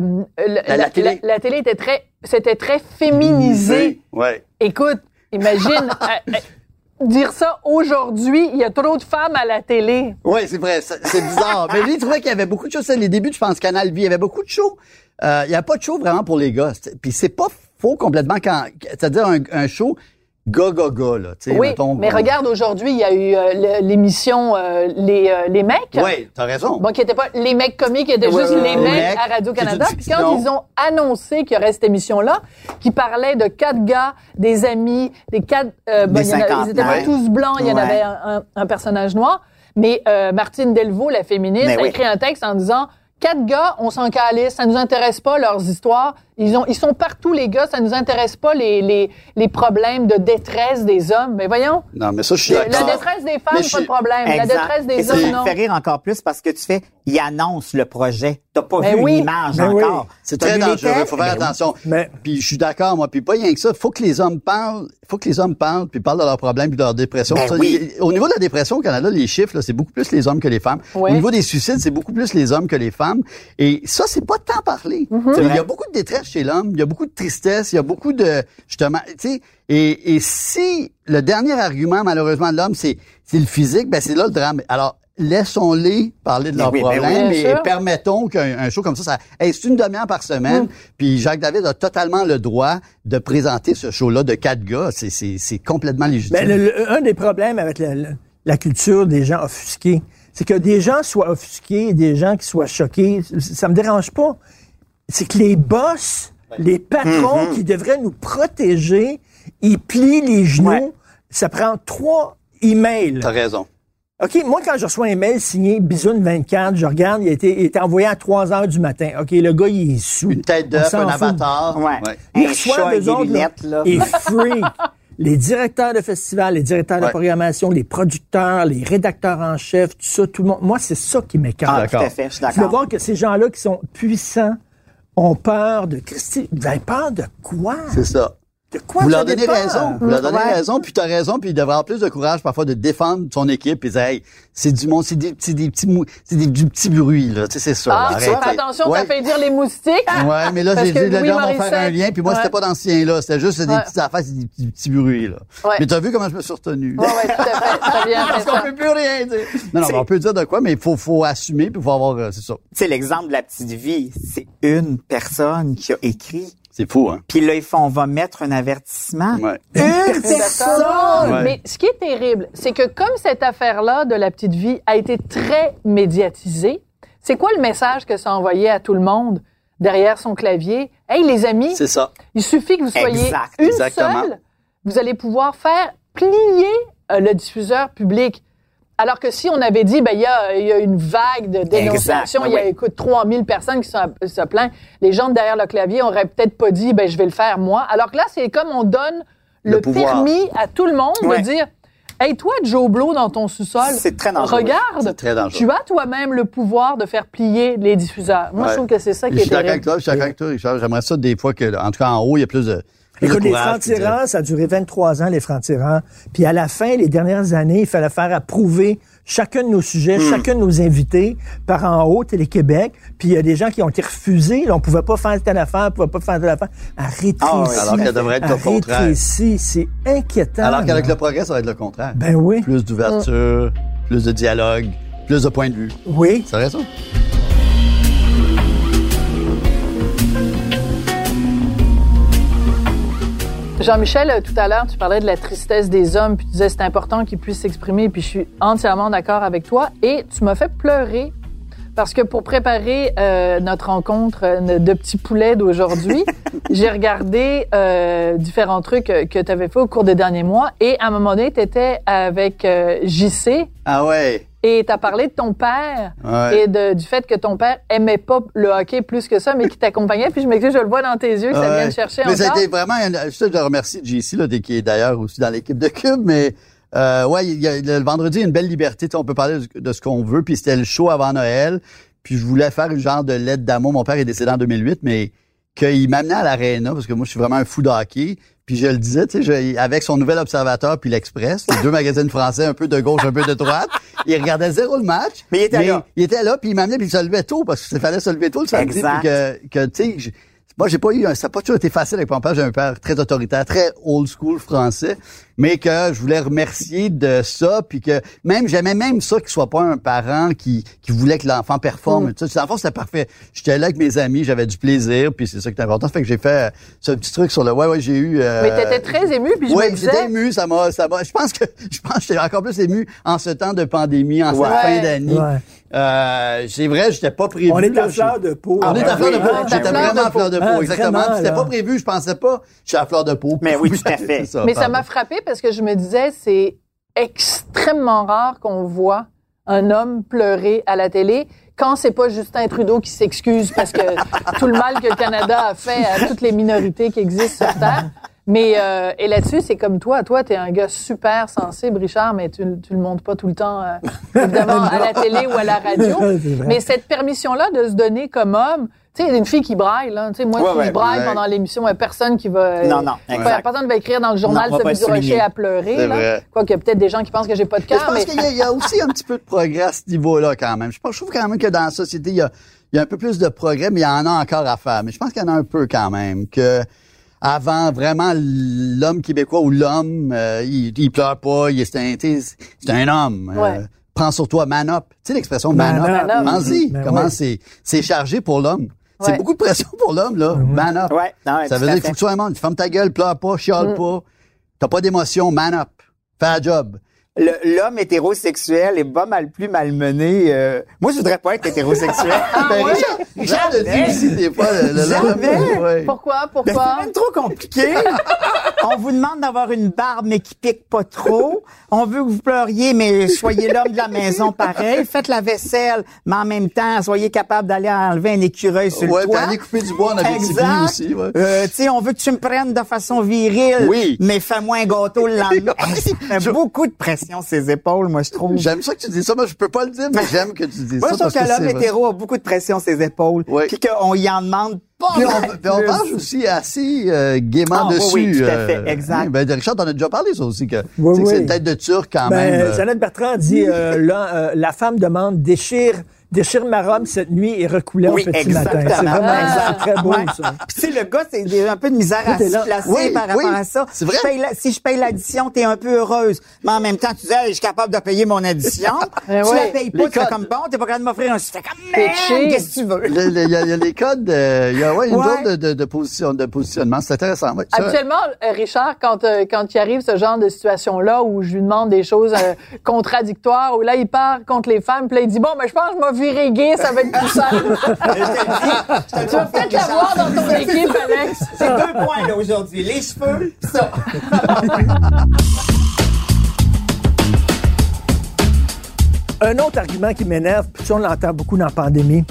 la, La- la télé. la- la télé était très, c'était très féminisé. Ouais. Écoute, imagine euh, euh, dire ça aujourd'hui, il y a trop de femmes à la télé. Oui, c'est vrai, c'est c'est bizarre. Mais lui, il trouvait qu'il y avait beaucoup de choses. C'est les débuts, je pense, Canal Vie, il y avait beaucoup de shows. Euh, il n'y a pas de show vraiment pour les gars. C'est- Puis c'est pas faux complètement quand, c'est-à-dire un, un show gars, gars, gars, là. tu sais, Oui, mettons, mais on- regarde, aujourd'hui, il y a eu euh, le- l'émission euh, les, euh, les mecs. Oui, t'as raison. Bon, qui était pas les mecs comiques, qui étaient Ouais, juste ouais, les ouais. mecs Les mecs, à Radio-Canada. c'est une Puis quand fiction. ils ont annoncé qu'il y aurait cette émission-là, qui parlait de quatre gars, des amis, des quatre... Euh, bon, Des il y en a- ils étaient pas cinquantenaires. tous blancs, il y en Ouais. avait un, un- un personnage noir. Mais euh, Martine Delvaux, la féministe, Mais a oui. écrit un texte en disant... Quatre gars, on s'en calisse, ça nous intéresse pas leurs histoires. Ils ont, ils sont partout les gars, ça nous intéresse pas les les les problèmes de détresse des hommes. Mais voyons, Non, mais ça, je suis la d'accord. détresse des femmes, Mais je pas de suis- problème. La Exact. détresse Et des ça, hommes, ça me non. fait rire encore plus parce que tu fais, il annonce le projet. T'as pas Ben vu oui. une image Ben oui. encore. C'est T'as très vu les dangereux, textes? faut faire Ben oui. attention. Mais- Puis je suis d'accord, moi, puis pas rien que ça, faut que les hommes parlent, faut que les hommes parlent, puis parlent de leurs problèmes puis de leur dépression. Ben Ça, oui. les- au niveau de la dépression au Canada, les chiffres, là, c'est beaucoup plus les hommes que les femmes. Ouais. Au niveau des suicides, c'est beaucoup plus les hommes que les femmes. Et ça, c'est pas tant parlé. Mm-hmm. Il y a beaucoup de détresse chez l'homme, il y a beaucoup de tristesse, il y a beaucoup de, justement, tu sais, et, et si le dernier argument, malheureusement, de l'homme, c'est, c'est le physique, ben c'est là le drame. Alors, laissons-les parler de Ben leurs oui, ben oui, problèmes bien et, sûr. et permettons qu'un un show comme ça, ça hey, c'est une demi-heure par semaine. Puis Jacques David a totalement le droit de présenter ce show-là de quatre gars. C'est, c'est, c'est complètement légitime. Ben, le- le- un des problèmes avec la, la- la culture des gens offusqués, c'est que des gens soient offusqués, des gens qui soient choqués, ça me dérange pas. C'est que les boss, les patrons qui devraient nous protéger, ils plient les genoux. Ouais. Ça prend trois emails. T'as raison. OK, moi, quand je reçois un mail signé Bisoun vingt-quatre, je regarde, il a été, il a été envoyé à trois heures du matin. OK, le gars, il est sous. Une tête d'œuf, un avatar. Ouais. Ouais. Il Un reçoit chat avec eux des autres, lunettes, là, là. et freak. Les directeurs de festivals, les directeurs Ouais. de programmation, les producteurs, les rédacteurs en chef, tout ça, tout le monde. Moi, c'est ça qui m'écarte. Ah, tout à fait, je suis Tu vas d'accord. voir que ces gens-là qui sont puissants ont peur de... Christy, vous avez peur de quoi? C'est ça. De quoi Vous vous leur avez donnez peur? raison. Vous leur donnez Ouais. raison, puis t'as raison, puis il devrait avoir plus de courage parfois de défendre son équipe et dire, hey, c'est du monde, c'est des petits, des petits mou, c'est des, du petit bruit, là. Tu sais, c'est ça. Ah, là, tu vois, arrêtez. attention, Ouais. t'as fait dire les moustiques. Ouais, mais là, Parce j'ai que dit, les Louis gens vont Morissette- faire un lien, puis moi, Ouais. c'était pas dans ce lien-là. C'était juste des Ouais. petites affaires, c'est des petits, des petits bruits, là. Ouais. Mais t'as vu comment je me suis retenu? Ouais, ouais, tout à fait. T'as bien fait Parce qu'on ça. peut plus rien dire. Non, non, mais on peut dire de quoi, mais il faut, faut assumer, puis il faut avoir, euh, c'est ça. Tu sais, l'exemple de la petite vie, c'est une personne qui a écrit. C'est fou, hein? Puis là, il faut, on va mettre un avertissement. Ouais. Une Personne. Ouais. Mais ce qui est terrible, c'est que comme cette affaire-là de la petite vie a été très médiatisée, c'est quoi le message que ça a envoyé à tout le monde derrière son clavier? Hey, les amis, C'est ça. il suffit que vous soyez Exact, une exactement. seule, vous allez pouvoir faire plier euh, le diffuseur public. Alors que si on avait dit, ben il y a, il y a une vague de dénonciations, Exact, il y a, oui. écoute, trois mille personnes qui sont, se plaignent, les gens derrière le clavier auraient peut-être pas dit, ben je vais le faire moi. Alors que là, c'est comme on donne le, Le pouvoir. permis à tout le monde Ouais. de dire, hey, toi, Joe Blow, dans ton sous-sol, C'est très dangereux. regarde, C'est très dangereux. tu as toi-même le pouvoir de faire plier les diffuseurs. Moi, Ouais. je trouve que c'est ça qui Je est suis d'accord avec terrible. toi, je suis d'accord avec toi, Richard. J'aimerais ça des fois que, en tout cas, en haut, il y a plus de, plus de Écoute, les courage. puis de- francs-tireurs, ça a duré vingt-trois ans, les francs-tireurs. Puis à la fin, les dernières années, il fallait faire approuver chacun de nos sujets, Hmm. chacun de nos invités par en haut, Télé-Québec. Puis il y a des gens qui ont été refusés. Là, on pouvait pas faire telle affaire, on pouvait pas faire telle affaire. Arrêtez Ah oui, ici. alors qu'elle devrait être le contraire. Arrêtez ici. C'est inquiétant. Alors qu'avec là. le progrès, ça va être le contraire. Ben oui. Plus d'ouverture, plus de dialogue, plus de points de vue. Oui. C'est vrai, ça? Jean-Michel, euh, tout à l'heure, tu parlais de la tristesse des hommes, puis tu disais c'est important qu'ils puissent s'exprimer, puis je suis entièrement d'accord avec toi. Et tu m'as fait pleurer parce que pour préparer euh, notre rencontre euh, de petits poulets d'aujourd'hui, j'ai regardé euh, différents trucs euh, que tu avais fait au cours des derniers mois. Et à un moment donné, tu étais avec euh, J C Ah ouais. et tu as parlé de ton père Ouais. et de, du fait que ton père aimait pas le hockey plus que ça, mais qui t'accompagnait. Puis je m'excuse, je le vois dans tes yeux que ça vient Ouais. de chercher Mais ça a encore. été vraiment, un- je te remercie J C, là, qui est d'ailleurs aussi dans l'équipe de Cube, mais euh, ouais, il y a, le vendredi, il y a une belle liberté, tu sais, on peut parler de, de ce qu'on veut, puis c'était le show avant Noël, puis je voulais faire une genre de lettre d'amour. Mon père est décédé en deux mille huit, mais qu'il m'amenait à l'Arena, parce que moi, je suis vraiment un fou de hockey, puis je le disais, tu sais, je- avec son Nouvel Observateur puis l'Express, les deux magazines français, un peu de gauche, un peu de droite, il regardait zéro le match. Mais il était là. Il était là, puis il m'amenait, puis il se levait tôt, parce qu'il fallait se lever tôt le samedi, Exact. puis que, que tu sais, je- moi, j'ai pas eu, un- ça n'a pas toujours été facile avec mon père. J'ai un père très autoritaire, très old school français, mais que je voulais remercier de ça, puis que même, j'aimais même ça qu'il soit pas un parent qui, qui voulait que l'enfant performe. Mm. Tu sais, l'enfant, c'était parfait. J'étais là avec mes amis, j'avais du plaisir, puis c'est ça qui est important. Fait que j'ai fait euh, ce petit truc sur le, ouais, ouais, j'ai eu, euh, Mais t'étais très ému, puis je oui, me disais... j'étais ému, ça m'a, ça m'a, je pense que, je pense que j'étais encore plus ému en ce temps de pandémie, en Ouais. cette fin d'année. Ouais. Euh, c'est vrai, j'étais pas prévu. On est là, à fleur de peau. on est à Ah, fleur de oui. peau. Ah, J'étais à fleur vraiment de à fleur de peau. peau, Ah, exactement. vraiment, C'était là. pas prévu, je pensais pas. Je suis à fleur de peau. Mais oui, tout à fait. C'est ça, Mais ça pardon. m'a frappé parce que je me disais, c'est extrêmement rare qu'on voit un homme pleurer à la télé quand c'est pas Justin Trudeau qui s'excuse parce que tout le mal que le Canada a fait à toutes les minorités qui existent sur Terre. Mais euh, et là-dessus, c'est comme toi. Toi, t'es un gars super sensible, Richard, mais tu, tu le montres pas tout le temps, euh, évidemment, à la télé ou à la radio. C'est vrai. Mais cette permission-là de se donner comme homme, tu sais, une fille qui braille, là. Tu sais, moi, Ouais, si ouais, je braille ouais. pendant l'émission, il y a personne qui va. euh, Non, non, Enfin, exact. personne va écrire dans le journal Non, on va pas Sophie le Durocher souligner. à pleurer. C'est Là. vrai. Quoi qu'il y a peut-être des gens qui pensent que j'ai pas de Mais je cœur, pense mais, qu'il y, a- il y a aussi un petit peu de progrès à ce niveau-là quand même. Je, pense, je trouve quand même que dans la société, il y a, il y a un peu plus de progrès, mais il y en a encore à faire. Mais je pense qu'il y en a un peu quand même. Que avant, vraiment, l'homme québécois ou l'homme, euh, il, il pleure pas, il est un, tu sais, c'est un homme. Euh, Ouais. prends sur toi, man up. Tu sais l'expression man, Man up. up. Man up. Pense-y, Ben comment ouais. c'est, c'est chargé pour l'homme. C'est Ouais. beaucoup de pression pour l'homme, là. Man up. Ouais, non, ouais, Ça tout veut à dire qu'il fait. faut que tu sois un monde. Ferme ta gueule, pleure pas, chiale Mm. pas. T'as pas d'émotion, man up. Fais la job. Le- L'homme hétérosexuel est pas mal plus malmené. euh, Moi, je voudrais pas être hétérosexuel. Ben, Richard, Richard le dit Jamais. aussi des fois. Le, le- Jamais. ouais. pourquoi, Ben, pourquoi? c'est même trop compliqué. On vous demande d'avoir une barbe, mais qui pique pas trop. On veut que vous pleuriez, mais soyez l'homme de la maison pareil. Faites la vaisselle, mais en même temps, soyez capable d'aller enlever un écureuil sur ouais, le toit. Ouais, puis aller couper du bois en Abitibi aussi. Ouais. Euh, tu sais, on veut que tu me prennes de façon virile, oui. mais fais-moi un gâteau le lendemain. Il y a beaucoup de pression sur ses épaules, moi, je trouve. J'aime ça que tu dis ça. Moi, je peux pas le dire, mais j'aime que tu dis moi, ça. Moi, je trouve que l'homme hétéro a beaucoup de pression sur ses épaules. Oui. Puis qu'on y en demande pas. Puis on, puis on marche aussi assez euh, gaiement ah, dessus. Oui, oui, tout à fait, euh, exact. Oui, ben, Richard, t'en as déjà parlé, ça aussi, que, oui, oui. que c'est oui. une tête de Turc quand ben, même. Euh... Jeannette Bertrand dit, euh, là, euh, la femme demande, déchire, déchire ma robe cette nuit et recoulée oui, au petit exactement. matin. C'est vraiment Ah, c'est très beau, ouais. ça. Puis tu sais, le gars, c'est un peu de misère à se placer oui, par rapport oui, à ça. C'est vrai. Je paye la, si je paye l'addition, t'es un peu heureuse. Mais en même temps, tu dis, hey, je suis capable de payer mon addition. tu ouais. la payes pas, Les tu fais codes. comme bon, t'es pas capable de m'offrir un... Tu fais comme, man, qu'est-ce que tu veux? Il y, a, y a les codes, il euh, y a ouais, une ouais. zone de, de, de, position, de positionnement. C'est intéressant. Ouais, ça. Habituellement, euh, Richard, quand, euh, quand il arrive ce genre de situation-là où je lui demande des choses euh, contradictoires, où là, il part contre les femmes, puis là, il dit, bon, mais je pense que je vais virer gay, ça va être plus simple. Tu vas peut-être l'avoir dans ton équipe, Alex. C'est deux points, là, aujourd'hui. Les cheveux, ça. Un autre argument qui m'énerve, puis ça, on l'entend beaucoup dans la pandémie,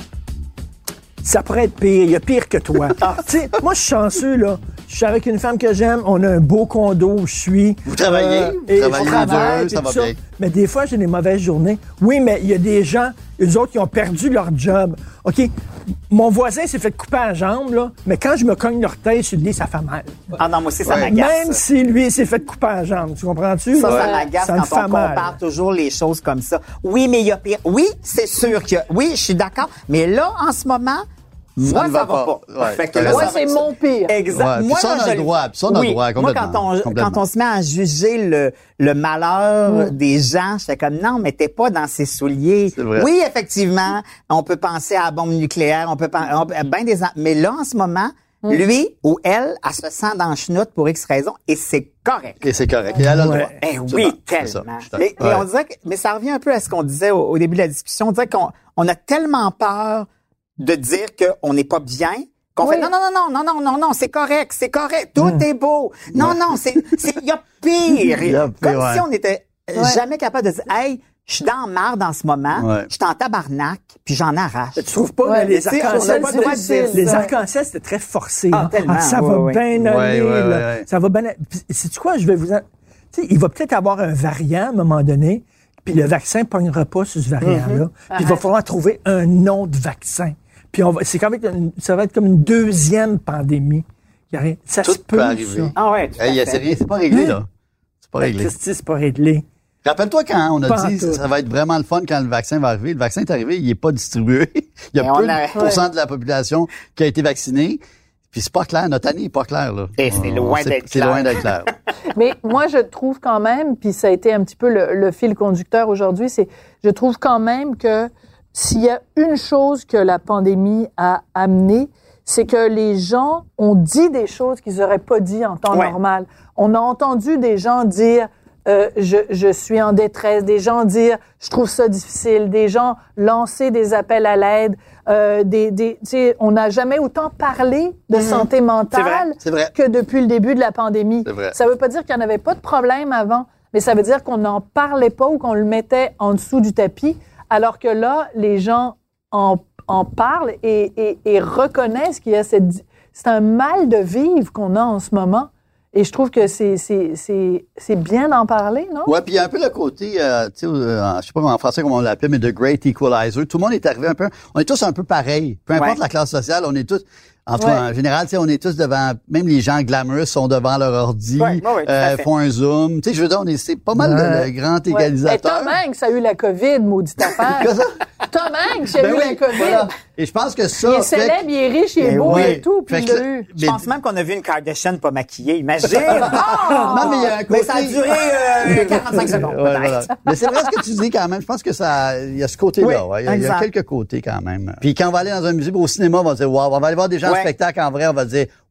ça pourrait être pire. Il y a pire que toi. Tu sais, moi, je suis chanceux, là. Je suis avec une femme que j'aime. On a un beau condo où je suis. Vous travaillez? Euh, vous et travaillez je travaille, deux, ça et va tout bien. Mais des fois, j'ai des mauvaises journées. Oui, mais il y a des gens, eux autres, qui ont perdu leur job. OK, mon voisin s'est fait couper la jambe, là, mais quand je me cogne l'orteil sur le lit, ça fait mal. Ah non, moi aussi, ça Ouais. m'agace. Même si lui s'est fait couper la jambe. Tu comprends-tu? Ça, Ouais. ça m'agace Ça me quand fait on mal. compare toujours les choses comme ça. Oui, mais il y a pire. Oui, c'est sûr que... Oui, je suis d'accord. Mais là, en ce moment... Moi, ne ça va va pas. pas. Ouais, Fait que t'as là, raison. Moi, ça va c'est être mon pire. Exact. Ouais, puis Moi, ça, là, on a je le droit, puis ça, on a le oui. droit, Moi, quand complètement, on, complètement. quand on se met à juger le, le malheur Mm. des gens, je fais comme, non, mais t'es pas dans ses souliers. C'est vrai. Oui, effectivement, on peut penser à la bombe nucléaire, on peut penser, ben des, mais là, en ce moment, Mm. lui ou elle, elle se sent dans le chenoute pour X raison, et c'est correct. Et c'est correct. Et elle a le Ouais. droit. Eh C'est oui, bon, c'est ça. tellement. Je suis Mais, d'accord. mais on Ouais. dirait que, mais ça revient un peu à ce qu'on disait au, au début de la discussion. On dirait qu'on on a tellement peur de dire qu'on n'est pas bien qu'on Oui. fait non, non, non, non, non, non, non, non, c'est correct, c'est correct, tout est beau. Non, non, c'est, c'est, il y a pire. Il y a pire, Comme ouais. si on était jamais capable de dire, hey, je suis dans la marde en ce moment, Ouais. je suis en tabarnak, puis j'en arrache. Tu trouves pas Ouais, là, les tu sais, on arcs-en-ciel, n'a pas le droit de dire les ça. arcs-en-ciel, c'était très forcé. Ah, là. tellement, ça ouais, va ouais. bien aller. Ouais, ouais, là. ouais, ouais. Ça va bien aller. Puis, sais-tu quoi, je vais vous en... Tu sais, il va peut-être avoir un variant à un moment donné, puis le vaccin ne pognera pas sur ce variant-là. Mm-hmm. Puis il va falloir trouver un autre vaccin. Puis on va, c'est quand même une- ça va être comme une deuxième pandémie. Il y a rien- Ça Tout se peut, peut arriver. ça. Ah ouais, tout à Hey, fait. c'est rien, c'est pas réglé, là. C'est pas Ben, réglé. Christy, c'est pas réglé. Rappelle-toi quand on a Pas en dit tout. ça va être vraiment le fun quand le vaccin va arriver. Le vaccin est arrivé, il est pas distribué. Il y Mais a on peu a- de pourcent de la population qui a été vaccinée. Puis c'est pas clair, notre année est pas claire, là. Et c'est On- loin c'est- d'être C'est clair. loin d'être clair. Mais moi, je trouve quand même, puis ça a été un petit peu le, le fil conducteur aujourd'hui, c'est, je trouve quand même que s'il y a une chose que la pandémie a amené, c'est que les gens ont dit des choses qu'ils n'auraient pas dit en temps Ouais. normal. On a entendu des gens dire euh, je, je suis en détresse, des gens dire je trouve ça difficile, des gens lancer des appels à l'aide, euh, des, des, tu sais, on n'a jamais autant parlé de santé mentale C'est vrai. que depuis le début de la pandémie. C'est vrai. Ça veut pas dire qu'il n'y en avait pas de problème avant, mais ça veut dire qu'on n'en parlait pas ou qu'on le mettait en dessous du tapis, alors que là, les gens en, en parlent et, et, et reconnaissent qu'il y a cette... C'est un mal de vivre qu'on a en ce moment. Et je trouve que c'est, c'est, c'est, c'est bien d'en parler, non? Ouais, puis il y a un peu le côté, euh, tu sais, euh, je sais pas en français comment on l'appelle, mais de great equalizer. Tout le monde est arrivé un peu, on est tous un peu pareils. Peu importe Ouais. la classe sociale, on est tous, en tout cas, Ouais. en général, tu sais, on est tous devant, même les gens glamorous sont devant leur ordi, Ouais, ouais, ouais, tout à euh, fait. font un zoom. Tu sais, je veux dire, on est, c'est pas mal Ouais. le, le grand Ouais. égalisateur. Et Tom Hanks a eu la COVID, maudite affaire. Qu'est-ce que Tom Hanks a Ben eu oui, la COVID. voilà. Et je pense que ça Il est fait que- célèbre, il est riche, il est Ben beau oui. et tout, puis Fait il que l'a ça- eu. Je mais- pense même qu'on a vu une Kardashian pas maquillée. Imagine! Non, mais il y a un côté... Mais ça a duré euh, quarante-cinq secondes, Ouais, peut-être. voilà. Mais c'est vrai ce que tu dis quand même. Je pense que ça, il y a ce côté-là. Oui, ouais. Il y a- il y a exact. quelques côtés quand même. Puis quand on va aller dans un musée, au cinéma, on va dire, wow, on va aller voir des gens en Ouais. spectacle en vrai, on va dire,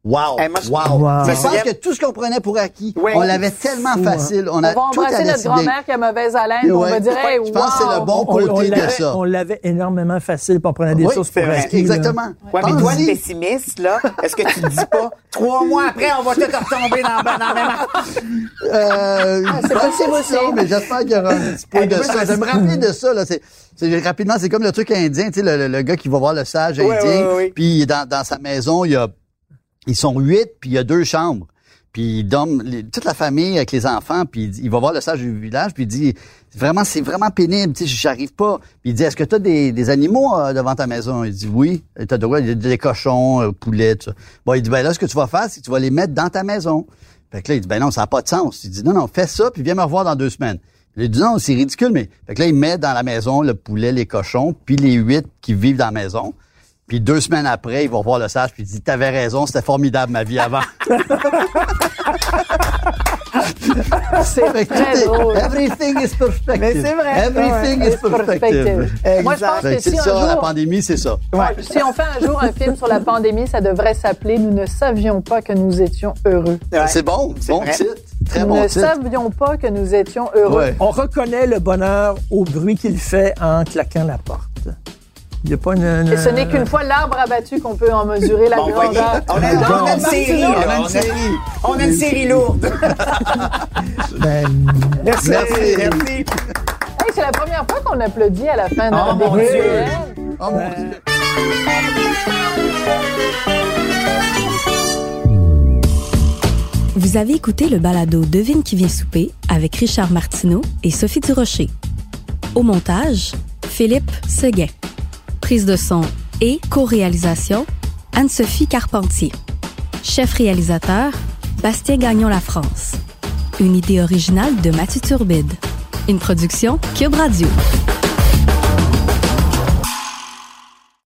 Wow. Hey, moi, je- wow. Wow. Je Je pense souviens- que tout ce qu'on prenait pour acquis, Oui. on l'avait tellement Fou, facile. On, On a va tout embrasser allait notre si bien. grand-mère qui a mauvaise haleine. Ouais. On va dire, hey, Je pense que c'est le wow. bon On, on côté de l'avait, ça. on l'avait énormément facile, puis on prenait des Oui, choses c'est pour vrai. acquis, là. Exactement. Ouais, mais toi, Pense-y. le pessimiste, là, est-ce que tu te dis pas, trois mois après, on va tout retomber dans, dans le même... Euh, c'est pas possible ça, aussi. mais j'espère qu'il y aura un petit peu de ça. Je me rappelle de ça, là. C'est, c'est, rapidement, c'est comme le truc indien, tu sais, le, le, le gars qui va voir le sage indien. Ouais, ouais, ouais, ouais. Puis dans, dans sa maison, il y a, ils sont huit, puis il y a deux chambres. Puis il dorme, les- toute la famille avec les enfants, puis il, dit- il va voir le sage du village, puis il dit, vraiment, c'est vraiment pénible, tu sais, j'arrive pas. Puis il dit, est-ce que tu as des, des animaux euh, devant ta maison? Il dit, oui. T'as de quoi? Il y a des cochons, euh, poulets, tout ça. Bon, il dit, ben là, ce que tu vas faire, c'est que tu vas les mettre dans ta maison. Fait que là, il dit, ben non, ça n'a pas de sens. Il dit, non, non, fais ça, puis viens me revoir dans deux semaines. Il dit, non, c'est ridicule, mais... Fait que là, il met dans la maison le poulet, les cochons, puis les huit qui vivent dans la maison. Puis deux semaines après, il va voir le sage, puis il dit, t'avais raison, c'était formidable ma vie avant. C'est Fait que très tout est- drôle. Everything is perspective. Mais c'est vrai. Everything Ouais, is it's perspective. perspective. Moi, je pense Fait que que c'est si un ça, la jour, pandémie, c'est ça. si on fait un jour un film sur la pandémie, ça devrait s'appeler « Nous ne savions pas que nous étions heureux Ouais. C'est bon, C'est bon vrai. titre. Très Nous bon ne titre. savions pas que nous étions heureux. Ouais. On reconnaît le bonheur au bruit qu'il fait en claquant la porte. Il n'y a pas une... une- Et ce n'est qu'une fois l'arbre abattu qu'on peut en mesurer la Bon, voyez, grandeur. on a, on a une série, là. On a une On a- série. On a une série lourde. Ben, Merci. Merci. Merci. Hey, c'est la première fois qu'on applaudit à la fin Oh, d'un mon des Dieu. duels. Oh mon Dieu. Vous avez écouté le balado Devine qui vient souper avec Richard Martineau et Sophie Durocher. Au montage, Philippe Seguin. Prise de son et co-réalisation, Anne-Sophie Carpentier. Chef réalisateur, Bastien Gagnon-La France. Une idée originale de Mathieu Turbide. Une production Cube Radio.